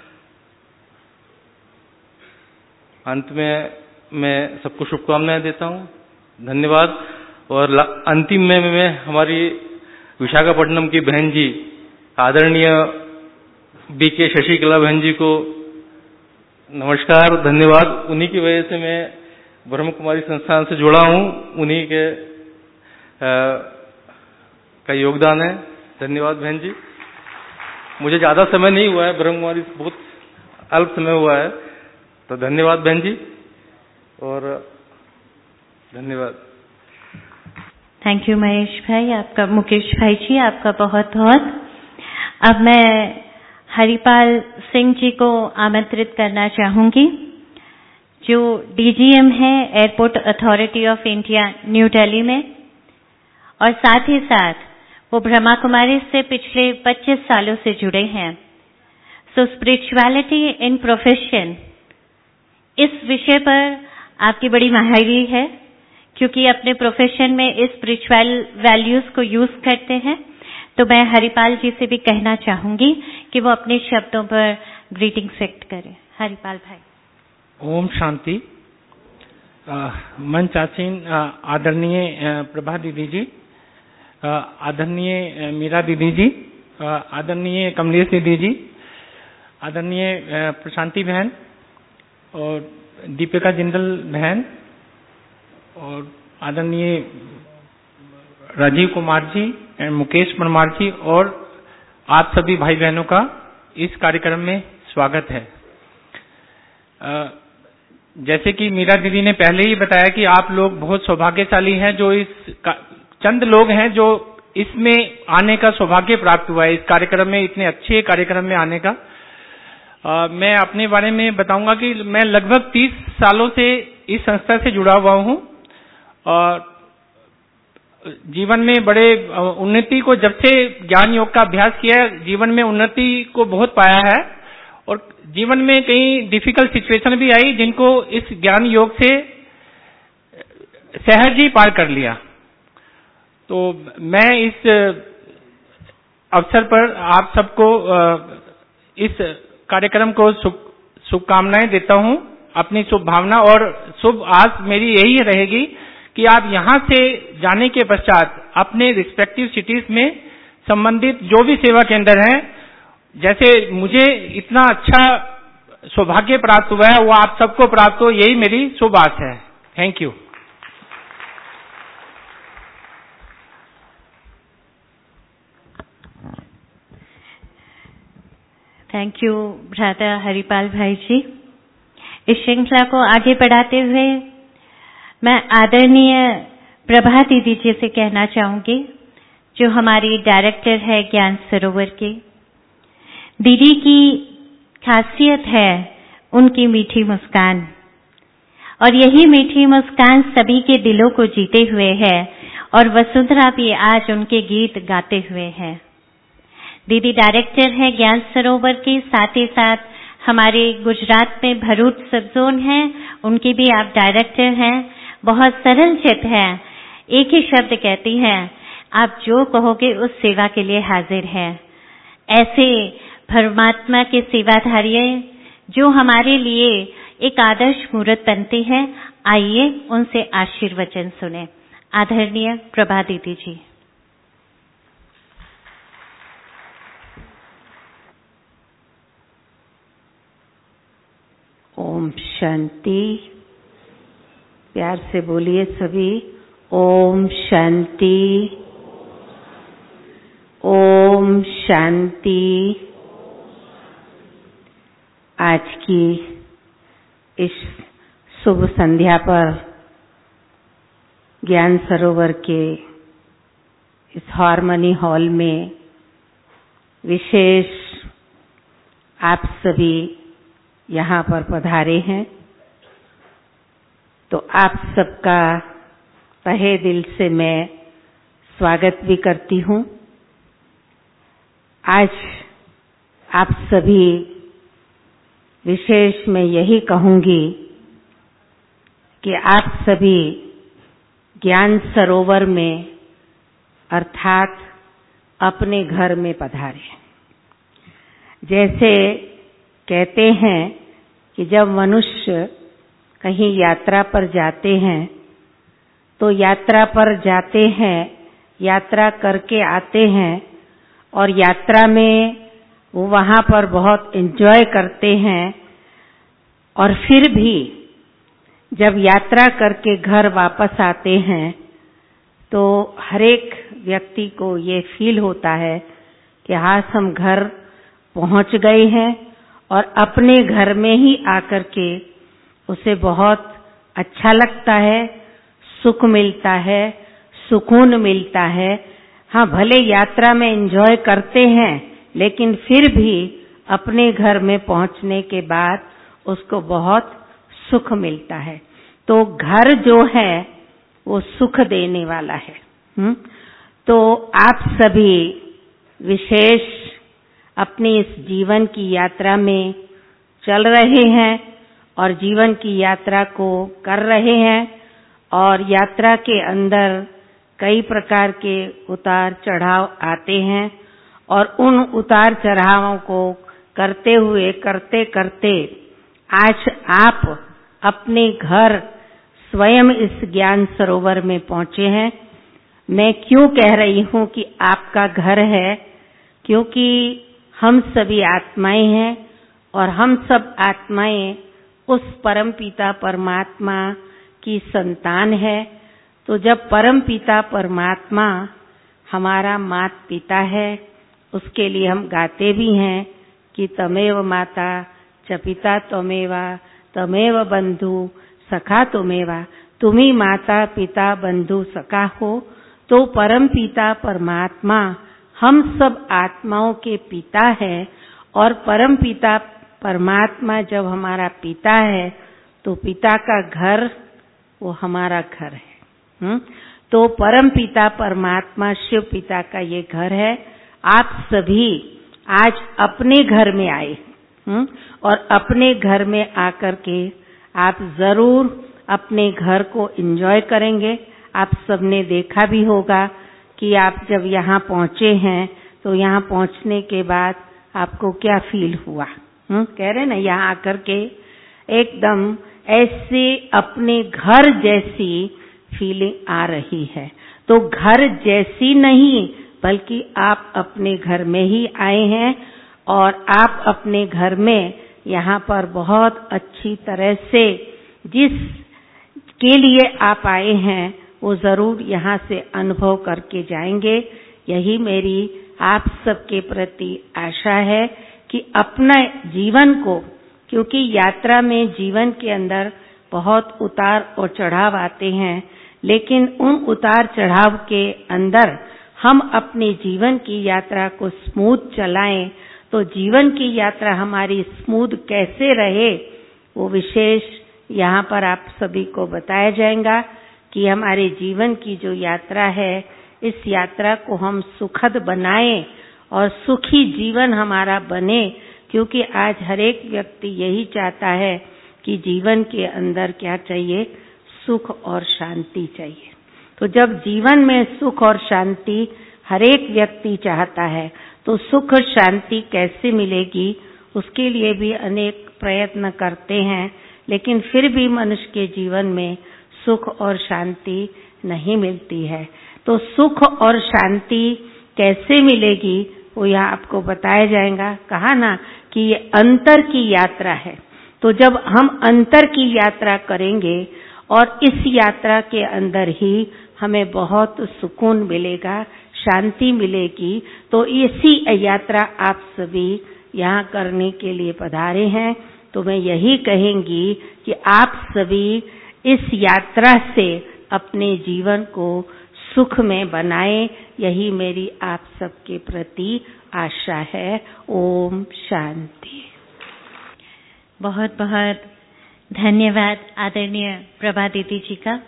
अंत में मैं सबको शुभकामनाएं देता हूं। धन्यवाद। और अंतिम में मैं हमारी विशाखापट्टनम की बहन जी, आदरणीय बीके शशिकला बहन जी को नमस्कार, धन्यवाद। उन्हीं की वजह से मैं ब्रह्म कुमारी संस्थान से जुड़ा हूं, उन्हीं के का योगदान है। धन्यवाद बहन जी। मुझे ज्यादा समय नहीं हुआ है, ब्रह्म कुमारी बहुत अल्प समय हुआ है, तो धन्यवाद बहन जी और धन्यवाद। थैंक यू महेश भाई, आपका, मुकेश भाई जी, आपका बहुत बहुत। अब मैं हरिपाल सिंह जी को आमंत्रित करना चाहूंगी, जो डीजीएम है airport authority of India New Delhi में, और साथ ही साथ वो ब्रह्मा कुमारी से पिछले 25 सालों से जुड़े हैं। सो स्पिरिचुअलिटी इन प्रोफेशन, इस विषय पर आपकी बड़ी माहिरी है, क्योंकि अपने प्रोफेशन में इस स्पिरिचुअल वैल्यूज को यूज करते हैं। तो मैं हरिपाल जी से भी कहना चाहूंगी कि वो अपने शब्दों पर ग्रीटिंग व्यक्त करें। हरिपाल भाई। ओम शांति। मंच आसीन आदरणीय प्रभा दीदी जी, आदरणीय मीरा दीदी जी, आदरणीय कमलेश दीदी जी, आदरणीय प्रशांति बहन और दीपिका जिंदल बहन, और आदरणीय राजीव कुमार जी एंड मुकेश परमार जी, और आप सभी भाई बहनों का इस कार्यक्रम में स्वागत है। जैसे कि मीरा दीदी ने पहले ही बताया कि आप लोग बहुत सौभाग्यशाली हैं, जो इस चंद लोग हैं जो इसमें आने का सौभाग्य प्राप्त हुआ है, इस कार्यक्रम में, इतने अच्छे कार्यक्रम में आने का। मैं अपने बारे में बताऊंगा कि मैं लगभग 30 सालों से इस संस्था से जुड़ा हुआ हूं और जीवन में बड़े उन्नति को, जब से ज्ञान योग का अभ्यास किया, जीवन में उन्नति को बहुत पाया है, और जीवन में कई डिफिकल्ट सिचुएशन भी आई जिनको इस ज्ञान योग से सहज ही पार कर लिया। तो मैं इस अवसर पर आप सबको इस कार्यक्रम को शुभकामनाएं देता हूं, अपनी शुभ भावना और शुभ आस मेरी यही रहेगी कि आप यहां से जाने के पश्चात अपने रिस्पेक्टिव सिटीज में संबंधित जो भी सेवा केंद्र हैं, जैसे मुझे इतना अच्छा सौभाग्य प्राप्त हुआ है, वो आप सबको प्राप्त हो, यही मेरी शुभ आस है। Thank you. थैंक यू भ्राता हरिपाल भाई जी। इस श्रृंखला को आगे बढ़ाते हुए मैं आदरणीय प्रभा दीदी जी से कहना चाहूंगी, जो हमारी डायरेक्टर है ज्ञान सरोवर की। दीदी की खासियत है उनकी मीठी मुस्कान, और यही मीठी मुस्कान सभी के दिलों को जीते हुए है, और वसुंधरा भी आज उनके गीत गाते हुए है। दीदी डायरेक्टर है ज्ञान सरोवर की, साथ ही साथ हमारे गुजरात में भरूच सब जोन है, उनकी भी आप डायरेक्टर हैं। बहुत सरल चित है, एक ही शब्द कहती है, आप जो कहोगे उस सेवा के लिए हाजिर है। ऐसे परमात्मा के सेवाधारी जो हमारे लिए एक आदर्श मूर्त बनते हैं, आइए उनसे आशीर्वचन सुने। आदरणीय प्रभा दीदी जी। ओम शांति। प्यार से बोलिए सभी, ओम शांति, ओम शांति। आज की इस शुभ संध्या पर ज्ञान सरोवर के इस हार्मनी हॉल में विशेष आप सभी यहाँ पर पधारे हैं, तो आप सबका तहे दिल से मैं स्वागत भी करती हूँ। आज आप सभी विशेष मैं यही कहूंगी कि आप सभी ज्ञान सरोवर में अर्थात अपने घर में पधारे। जैसे कहते हैं कि जब मनुष्य कहीं यात्रा पर जाते हैं तो यात्रा पर जाते हैं, यात्रा करके आते हैं और यात्रा में वो वहाँ पर बहुत एंजॉय करते हैं, और फिर भी जब यात्रा करके घर वापस आते हैं तो हर एक व्यक्ति को ये फील होता है कि आज हम घर पहुंच गए हैं और अपने घर में ही आकर के उसे बहुत अच्छा लगता है, सुख मिलता है, सुकून मिलता है। हाँ, भले यात्रा में एंजॉय करते हैं लेकिन फिर भी अपने घर में पहुंचने के बाद उसको बहुत सुख मिलता है। तो घर जो है वो सुख देने वाला है। तो आप सभी विशेष अपनी इस जीवन की यात्रा में चल रहे हैं और जीवन की यात्रा को कर रहे हैं, और यात्रा के अंदर कई प्रकार के उतार चढ़ाव आते हैं, और उन उतार चढ़ावों को करते हुए करते करते आज आप अपने घर स्वयं इस ज्ञान सरोवर में पहुंचे हैं। मैं क्यों कह रही हूं कि आपका घर है, क्योंकि हम सभी आत्माएं हैं और हम सब आत्माएं उस परम पिता परमात्मा की संतान है। तो जब परम पिता परमात्मा हमारा माता पिता है, उसके लिए हम गाते भी हैं कि तमेव माता च पिता त्वमेवा तमेव बंधु सखा त्वमेवा। तुम ही माता पिता बंधु सखा हो। तो परम पिता परमात्मा हम सब आत्माओं के पिता है, और परम पिता परमात्मा जब हमारा पिता है तो पिता का घर वो हमारा घर है। तो परम पिता परमात्मा शिव पिता का ये घर है। आप सभी आज अपने घर में आए, और अपने घर में आकर के आप जरूर अपने घर को एंजॉय करेंगे। आप सबने देखा भी होगा कि आप जब यहाँ पहुँचे हैं तो यहाँ पहुँचने के बाद आपको क्या फील हुआ। कह रहे ना, यहाँ आकर के एकदम ऐसे अपने घर जैसी फीलिंग आ रही है। तो घर जैसी नहीं, बल्कि आप अपने घर में ही आए हैं, और आप अपने घर में यहाँ पर बहुत अच्छी तरह से जिस के लिए आप आए हैं वो जरूर यहाँ से अनुभव करके जाएंगे। यही मेरी आप सबके प्रति आशा है कि अपना जीवन को, क्योंकि यात्रा में जीवन के अंदर बहुत उतार और चढ़ाव आते हैं, लेकिन उन उतार चढ़ाव के अंदर हम अपने जीवन की यात्रा को स्मूथ चलाएं। तो जीवन की यात्रा हमारी स्मूथ कैसे रहे वो विशेष यहाँ पर आप सभी को बताया जाएगा कि हमारे जीवन की जो यात्रा है, इस यात्रा को हम सुखद बनाएं और सुखी जीवन हमारा बने। क्योंकि आज हर एक व्यक्ति यही चाहता है कि जीवन के अंदर क्या चाहिए, सुख और शांति चाहिए। तो जब जीवन में सुख और शांति हर एक व्यक्ति चाहता है तो सुख और शांति कैसे मिलेगी, उसके लिए भी अनेक प्रयत्न करते हैं, लेकिन फिर भी मनुष्य के जीवन में सुख और शांति नहीं मिलती है। तो सुख और शांति कैसे मिलेगी वो यहाँ आपको बताया जाएगा। कहा ना कि ये अंतर की यात्रा है। तो जब हम अंतर की यात्रा करेंगे और इस यात्रा के अंदर ही हमें बहुत सुकून मिलेगा, शांति मिलेगी। तो इसी यात्रा आप सभी यहाँ करने के लिए पधारे हैं। तो मैं यही कहेंगी कि आप सभी इस यात्रा से अपने जीवन को सुख में बनाएं, यही मेरी आप सबके प्रति आशा है। ओम शांति। बहुत बहुत धन्यवाद आदरणीय प्रभा दीदी जी का।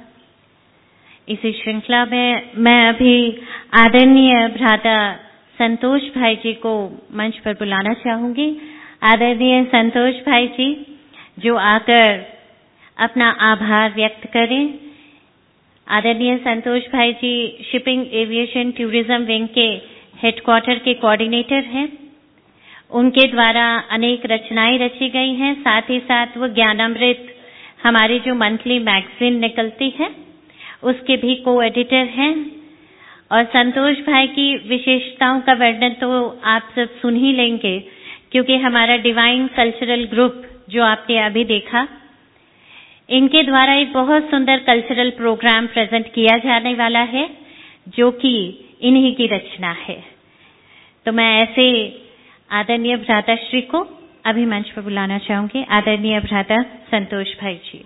इसी श्रृंखला में मैं अभी आदरणीय भ्राता संतोष भाई जी को मंच पर बुलाना चाहूंगी। आदरणीय संतोष भाई जी जो आकर अपना आभार व्यक्त करें। आदरणीय संतोष भाई ji shipping aviation tourism wing के हेडक्वार्टर के कोऑर्डिनेटर हैं। उनके द्वारा अनेक रचनाएं रची गई हैं। साथ ही साथ वो ज्ञानामृत हमारी जो मंथली मैगजीन निकलती है उसके भी को एडिटर हैं। और संतोष भाई की विशेषताओं का वर्णन तो आप सब सुन ही लेंगे, क्योंकि हमारा डिवाइन कल्चरल ग्रुप जो आपने अभी देखा, इनके द्वारा एक बहुत सुंदर कल्चरल प्रोग्राम प्रेजेंट किया जाने वाला है जो कि इन्हीं की रचना है। तो मैं ऐसे आदरणीय भ्राता श्री को अभी मंच पर बुलाना चाहूंगी। आदरणीय भ्राता संतोष भाई जी।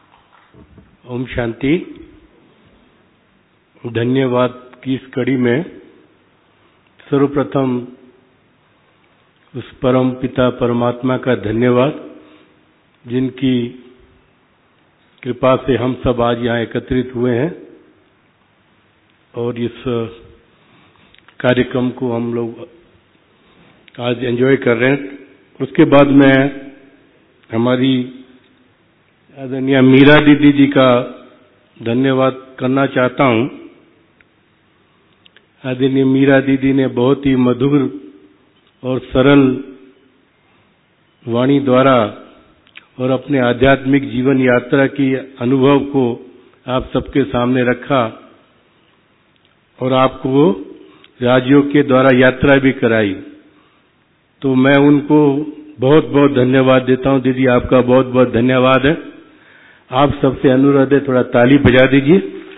ओम शांति। धन्यवाद की इस कड़ी में सर्वप्रथम उस परम पिता परमात्मा का धन्यवाद जिनकी कृपा से हम सब आज यहाँ एकत्रित हुए हैं और इस कार्यक्रम को हम लोग आज एंजॉय कर रहे हैं। उसके बाद मैं हमारी आदरणीय मीरा दीदी जी का धन्यवाद करना चाहता हूँ। आदरणीय मीरा दीदी ने बहुत ही मधुर और सरल वाणी द्वारा और अपने आध्यात्मिक जीवन यात्रा की अनुभव को आप सबके सामने रखा और आपको राजयोग के द्वारा यात्रा भी कराई। तो मैं उनको बहुत बहुत धन्यवाद देता हूं। दीदी आपका बहुत बहुत धन्यवाद है। आप सबसे अनुरोध है थोड़ा ताली बजा दीजिए।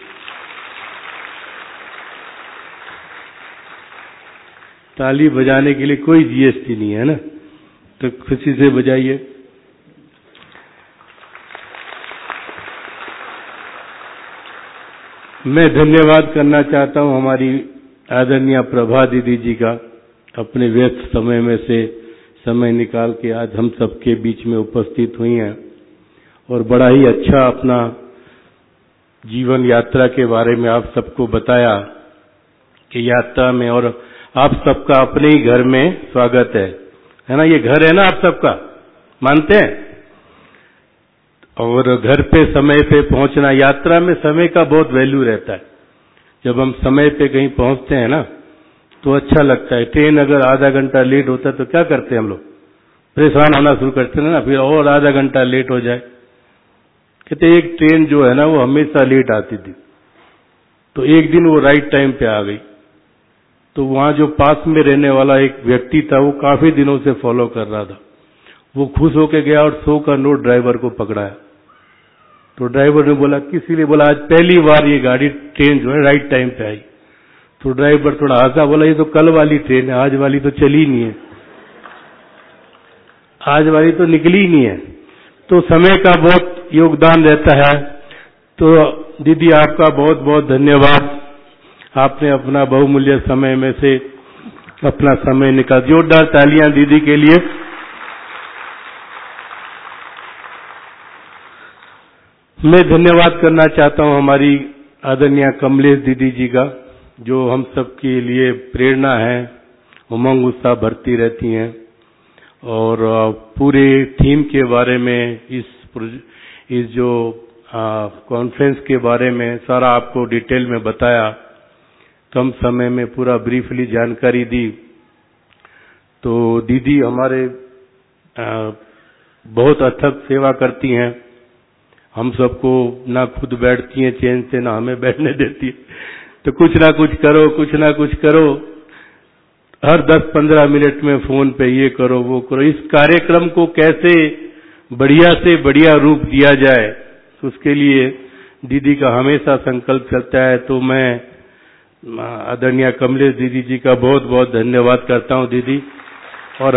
ताली बजाने के लिए कोई जीएसटी नहीं है ना, तो खुशी से बजाइए। मैं धन्यवाद करना चाहता हूं हमारी आदरणीय प्रभा दीदी जी का, अपने व्यस्त समय में से समय निकाल के आज हम सबके बीच में उपस्थित हुई हैं और बड़ा ही अच्छा अपना जीवन यात्रा के बारे में आप सबको बताया कि यात्रा में, और आप सबका अपने ही घर में स्वागत है ना। ये घर है ना आप सबका, मानते हैं? और घर पे समय पे पहुंचना, यात्रा में समय का बहुत वैल्यू रहता है। जब हम समय पे कहीं पहुंचते हैं ना तो अच्छा लगता है। ट्रेन अगर आधा घंटा लेट होता है तो क्या करते हैं हम लोग? परेशान होना शुरू करते हैं ना, फिर और आधा घंटा लेट हो जाए। कहते एक ट्रेन जो है ना वो हमेशा लेट आती थी, तो एक दिन वो राइट टाइम पे आ गई। तो वहां जो पास में रहने वाला एक व्यक्ति था वो काफी दिनों से फॉलो कर रहा था। वो खुश होके गया और 100 का नोट ड्राइवर को पकड़ाया। तो ड्राइवर ने बोला, किसी ने बोला आज पहली बार ये गाड़ी ट्रेन जो है राइट टाइम पे आई। तो ड्राइवर थोड़ा हंसा, बोला ये तो कल वाली ट्रेन है, आज वाली तो चली नहीं है, आज वाली तो निकली नहीं है। तो समय का बहुत योगदान रहता है। तो दीदी आपका बहुत बहुत धन्यवाद। आपने अपना बहुमूल्य समय में से अपना समय निकाल। जोरदार तालियां दीदी के लिए। मैं धन्यवाद करना चाहता हूं हमारी आदरणीय कमलेश दीदी जी का, जो हम सब के लिए प्रेरणा है, उमंग उत्साह भरती रहती हैं और पूरे थीम के बारे में, इस जो कॉन्फ्रेंस के बारे में सारा आपको डिटेल में बताया, कम समय में पूरा ब्रीफली जानकारी दी। तो दीदी हमारे बहुत अथक सेवा करती हैं, हम सबको ना खुद बैठती हैं चैन से, ना हमें बैठने देती है। तो कुछ ना कुछ करो, कुछ ना कुछ करो, हर 10-15 मिनट में फोन पे ये करो वो करो। इस कार्यक्रम को कैसे बढ़िया से बढ़िया रूप दिया जाए, तो उसके लिए दीदी का हमेशा संकल्प चलता है। तो मैं आदरणीय कमलेश दीदी जी का बहुत बहुत धन्यवाद करता हूं दीदी। और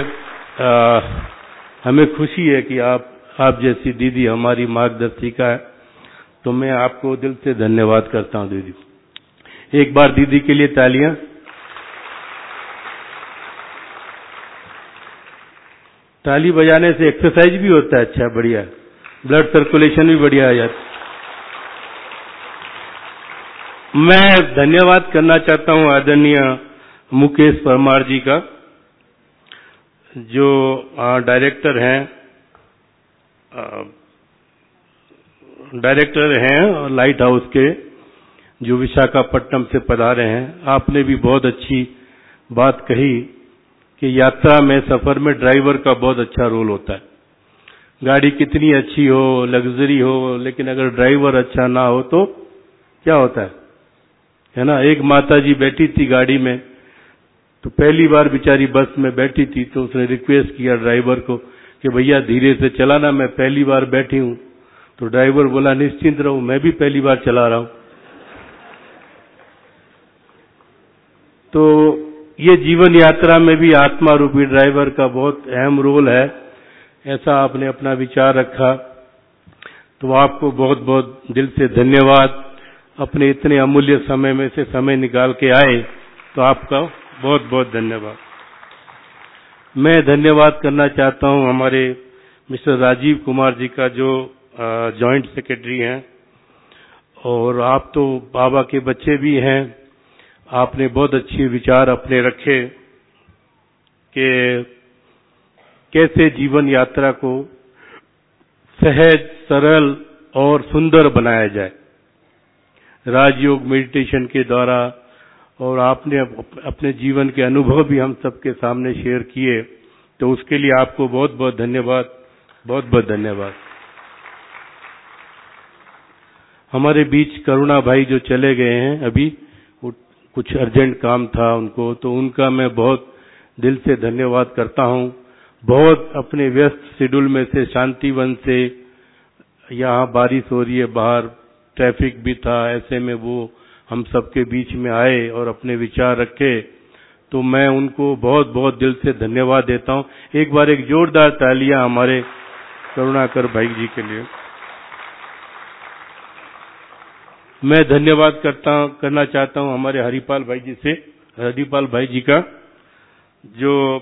हमें खुशी है कि आप जैसी दीदी हमारी मार्गदर्शिका है, तो मैं आपको दिल से धन्यवाद करता हूं दीदी। एक बार दीदी के लिए तालियां। ताली बजाने से एक्सरसाइज भी होता है, अच्छा बढ़िया, ब्लड सर्कुलेशन भी बढ़िया आ जाता। मैं धन्यवाद करना चाहता हूं आदरणीय मुकेश परमार जी का, जो डायरेक्टर हैं लाइट हाउस के, जो विशाखापट्टनम से पधारे हैं। आपने भी बहुत अच्छी बात कही कि यात्रा में, सफर में ड्राइवर का बहुत अच्छा रोल होता है। गाड़ी कितनी अच्छी हो, लग्जरी हो, लेकिन अगर ड्राइवर अच्छा ना हो तो क्या होता है ना। एक माता जी बैठी थी गाड़ी में, तो पहली बार बेचारी बस में बैठी थी, तो उसने रिक्वेस्ट किया ड्राइवर को कि भैया धीरे से चलाना, मैं पहली बार बैठी हूं। तो ड्राइवर बोला निश्चिंत रहो, मैं भी पहली बार चला रहा हूं। तो ये जीवन यात्रा में भी आत्मा रूपी ड्राइवर का बहुत अहम रोल है, ऐसा आपने अपना विचार रखा। तो आपको बहुत बहुत दिल से धन्यवाद, अपने इतने अमूल्य समय में से समय निकाल के आए, तो आपका बहुत बहुत धन्यवाद। मैं धन्यवाद करना चाहता हूं हमारे मिस्टर राजीव कुमार जी का, जो जॉइंट सेक्रेटरी हैं, और आप तो बाबा के बच्चे भी हैं। आपने बहुत अच्छे विचार अपने रखे कि कैसे जीवन यात्रा को सहज, सरल और सुंदर बनाया जाए राजयोग मेडिटेशन के द्वारा। और आपने अपने जीवन के अनुभव भी हम सबके सामने शेयर किए, तो उसके लिए आपको बहुत बहुत धन्यवाद, बहुत बहुत धन्यवाद। हमारे बीच करुणा भाई जो चले गए हैं अभी, कुछ अर्जेंट काम था उनको, तो उनका मैं बहुत दिल से धन्यवाद करता हूं। बहुत अपने व्यस्त शेड्यूल में से शांतिवन से, यहाँ बारिश हो रही है, बाहर ट्रैफिक भी था, ऐसे में वो हम सबके बीच में आए और अपने विचार रखे, तो मैं उनको बहुत बहुत दिल से धन्यवाद देता हूं। एक बार एक जोरदार तालियां हमारे करुणाकर भाई जी के लिए। मैं धन्यवाद करना चाहता हूं हमारे हरिपाल भाई जी से, हरिपाल भाई जी का, जो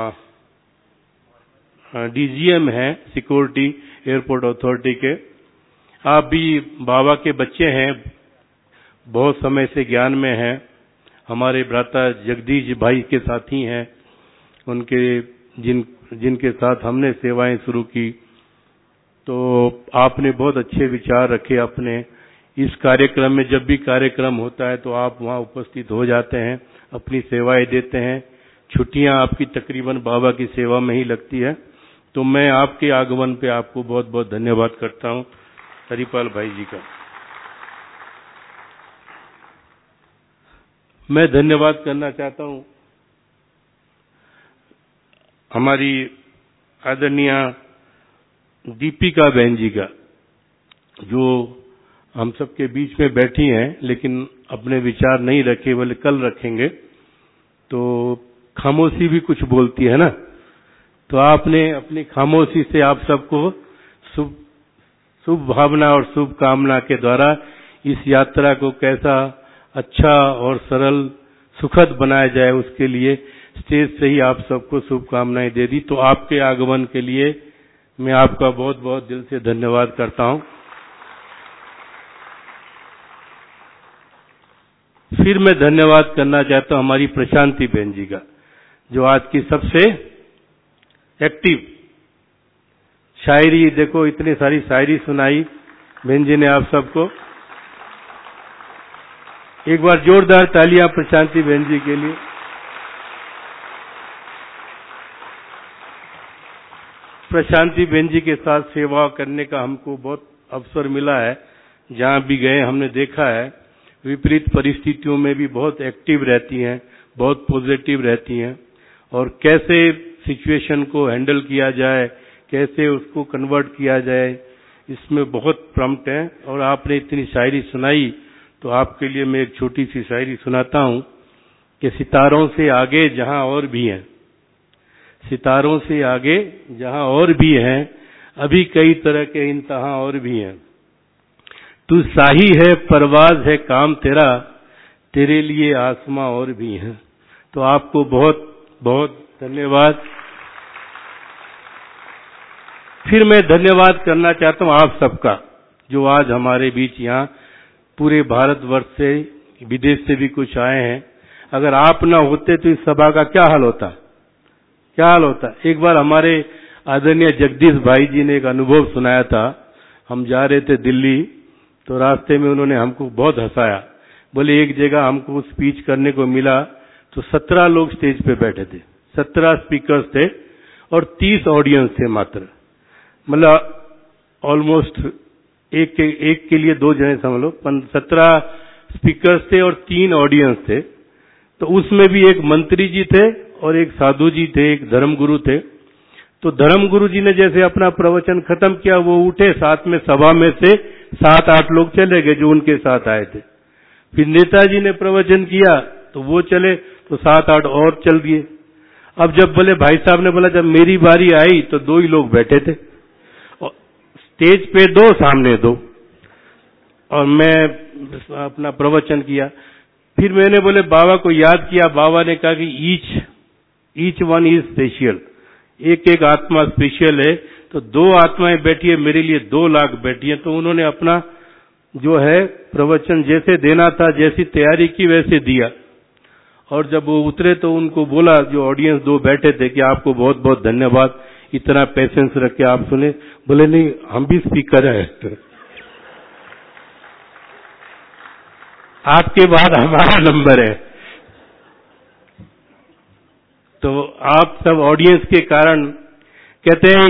डीजीएम हैं सिक्योरिटी एयरपोर्ट अथॉरिटी के। आप भी बाबा के बच्चे हैं, बहुत समय से ज्ञान में हैं, हमारे भ्राता जगदीश भाई के साथी हैं, उनके जिनके साथ हमने सेवाएं शुरू की। तो आपने बहुत अच्छे विचार रखे अपने इस कार्यक्रम में। जब भी कार्यक्रम होता है तो आप वहां उपस्थित हो जाते हैं, अपनी सेवाएं देते हैं। छुट्टियां आपकी तकरीबन बाबा की सेवा में ही लगती है। तो मैं आपके आगमन पे आपको बहुत बहुत धन्यवाद करता हूं हरिपाल भाई जी का। मैं धन्यवाद करना चाहता हूं हमारी आदरणीय दीपिका बहन जी का, जो हम सबके बीच में बैठी हैं, लेकिन अपने विचार नहीं रखे, बोले कल रखेंगे। तो खामोशी भी कुछ बोलती है ना, तो आपने अपनी खामोशी से आप सबको शुभ भावना और शुभ कामना के द्वारा इस यात्रा को कैसा अच्छा और सरल सुखद बनाया जाए, उसके लिए स्टेज से ही आप सबको शुभकामनाएं दे दी। तो आपके आगमन के लिए मैं आपका बहुत बहुत दिल से धन्यवाद करता हूं। फिर मैं धन्यवाद करना चाहता हूं हमारी प्रशांति बहन जी का, जो आज की सबसे एक्टिव। शायरी देखो, इतनी सारी शायरी सुनाई बहन जी ने आप सबको। एक बार जोरदार तालियां प्रशांति बहन जी के लिए। प्रशांति बहन जी के साथ सेवा करने का हमको बहुत अवसर मिला है। जहां भी गए हमने देखा है विपरीत परिस्थितियों में भी बहुत एक्टिव रहती हैं, बहुत पॉजिटिव रहती हैं, और कैसे सिचुएशन को हैंडल किया जाए, कैसे उसको कन्वर्ट किया जाए, इसमें बहुत प्रॉम्प्ट है। और आपने इतनी शायरी सुनाई तो आपके लिए मैं एक छोटी सी शायरी सुनाता हूं कि सितारों से आगे जहां और भी हैं, सितारों से आगे जहां और भी हैं, अभी कई तरह के इंतहा और भी हैं। तू शाही है, परवाज है काम तेरा, तेरे लिए आसमां और भी हैं। तो आपको बहुत बहुत धन्यवाद। फिर मैं धन्यवाद करना चाहता हूं आप सबका, जो आज हमारे बीच यहाँ पूरे भारतवर्ष से, विदेश से भी कुछ आए हैं। अगर आप ना होते तो इस सभा का क्या हाल होता, क्या हाल होता। एक बार हमारे आदरणीय जगदीश भाई जी ने एक अनुभव सुनाया था। हम जा रहे थे दिल्ली, तो रास्ते में उन्होंने हमको बहुत हंसाया। बोले एक जगह हमको स्पीच करने को मिला तो 17 लोग स्टेज पे बैठे थे, 17 स्पीकर्स थे और 30 ऑडियंस थे मात्र। मतलब ऑलमोस्ट एक के लिए 2 जने समझ लो, 17 स्पीकर्स थे और 3 ऑडियंस थे। तो उसमें भी एक मंत्री जी थे और एक साधु जी थे, एक धर्मगुरु थे। तो धर्मगुरु जी ने जैसे अपना प्रवचन खत्म किया, वो उठे, साथ में सभा में से 7-8 लोग चले गए जो उनके साथ आए थे। फिर नेताजी ने प्रवचन किया तो वो चले, तो 7-8 और चल दिए। अब जब बोले भाई साहब ने बोला जब मेरी बारी आई तो 2 ही लोग बैठे थे, और स्टेज पे 2 सामने 2, और मैं अपना प्रवचन किया। फिर मैंने बोले बाबा को याद किया। बाबा ने कहा कि ईच वन इज स्पेशल, एक एक आत्मा स्पेशल है। तो 2 आत्माएं बैठी है, मेरे लिए 2 लाख बैठी है। तो उन्होंने अपना जो है प्रवचन जैसे देना था, जैसी तैयारी की वैसे दिया। और जब वो उतरे तो उनको बोला, जो ऑडियंस 2 बैठे थे, कि आपको बहुत बहुत धन्यवाद, इतना पेशेंस रख के आप सुने। बोले नहीं, हम भी स्पीकर हैं, आपके बाद हमारा नंबर है। तो आप सब ऑडियंस के कारण कहते हैं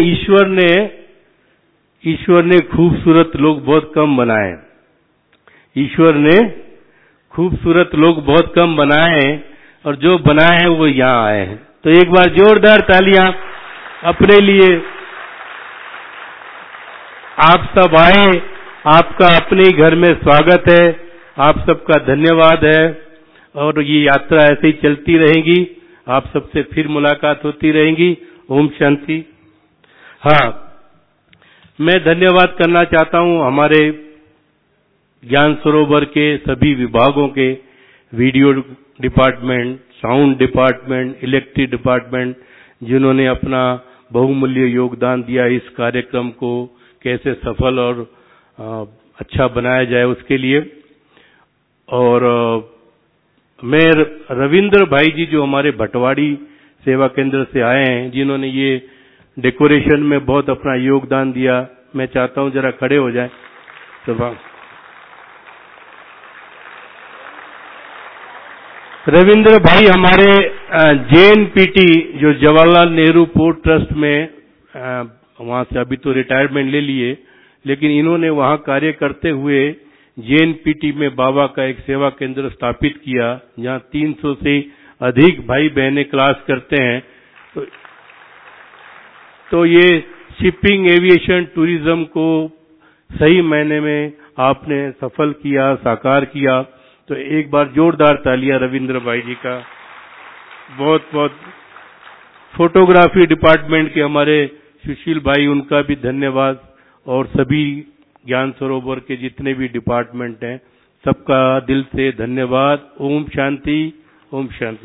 ईश्वर ने खूबसूरत लोग बहुत कम बनाए, ईश्वर ने खूबसूरत लोग बहुत कम बनाए हैं, और जो बनाए हैं वो यहाँ आए हैं। तो एक बार जोरदार तालियां अपने लिए। आप सब आए, आपका अपने ही घर में स्वागत है, आप सबका धन्यवाद है। और ये यात्रा ऐसे ही चलती रहेगी, आप सबसे फिर मुलाकात होती रहेगी। ओम शांति। हाँ, मैं धन्यवाद करना चाहता हूं हमारे ज्ञान सरोवर के सभी विभागों के, video department, sound department, electric department, जिन्होंने अपना बहुमूल्य योगदान दिया इस कार्यक्रम को कैसे सफल और अच्छा बनाया जाए उसके लिए। और मैं रविंद्र भाई जी जो हमारे भटवाड़ी सेवा केंद्र से आए हैं, जिन्होंने ये डेकोरेशन में बहुत अपना योगदान दिया, मैं चाहता हूं जरा खड़े हो जाएं सब। रविंद्र भाई हमारे JNPT जो जवाहरलाल नेहरू पोर्ट ट्रस्ट में, वहां से अभी तो रिटायरमेंट ले लिए, लेकिन इन्होंने वहां कार्य करते हुए JNPT में बाबा का एक सेवा केंद्र स्थापित किया, जहां 300 से अधिक भाई बहनें क्लास करते हैं। तो ये शिपिंग, एविएशन, टूरिज्म को सही मायने में आपने सफल किया, साकार किया। तो एक बार जोरदार तालियां रविंद्र भाई जी का। बहुत बहुत फोटोग्राफी डिपार्टमेंट के हमारे सुशील भाई, उनका भी धन्यवाद। और सभी ज्ञान सरोवर के जितने भी डिपार्टमेंट हैं, सबका दिल से धन्यवाद। ओम शांति, ओम शांति।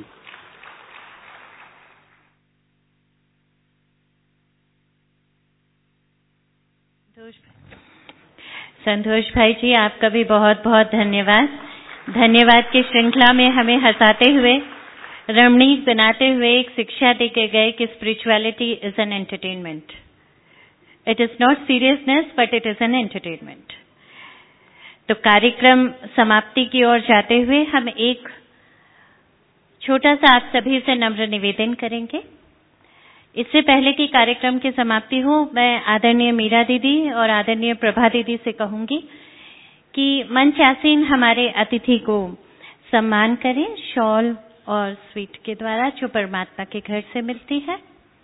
संतोष भाई जी, आपका भी बहुत बहुत धन्यवाद। धन्यवाद की श्रृंखला में हमें हंसाते हुए रमणीक बनाते हुए एक शिक्षा देके गए कि spirituality is an entertainment. It is not seriousness but it is an entertainment. तो कार्यक्रम समाप्ति की ओर जाते हुए हम एक छोटा सा आप सभी से नम्र निवेदन करेंगे। इससे पहले कि कार्यक्रम की समाप्ति हो, मैं आदरणीय मीरा दीदी और आदरणीय प्रभा दीदी से कहूंगी कि मंच आसीन हमारे अतिथि को सम्मान करें शॉल और स्वीट के द्वारा जो परमात्मा के घर से मिलती है।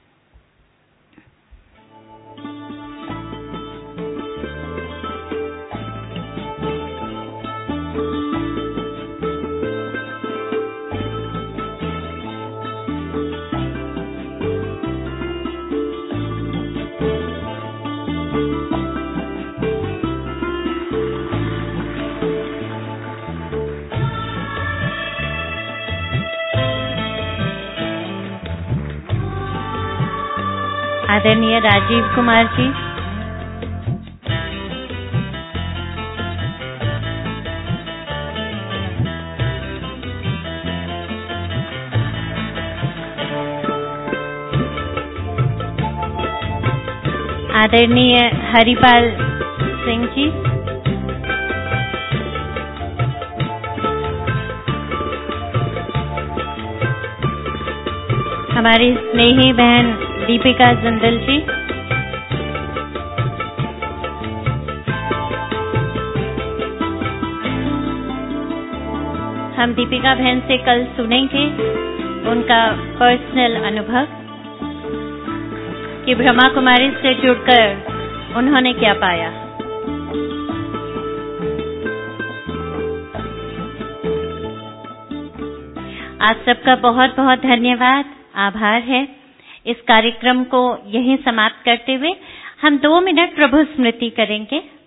आदरणीय राजीव कुमार जी, आदरणीय हरिपाल सिंह जी, हमारी स्नेही बहन दीपिका जिंदल जी, हम दीपिका बहन से कल सुनेंगे उनका पर्सनल अनुभव कि ब्रह्मा कुमारी से जुड़कर उन्होंने क्या पाया। आप सबका बहुत बहुत धन्यवाद, आभार है। इस कार्यक्रम को यहीं समाप्त करते हुए हम 2 मिनट प्रभु स्मृति करेंगे।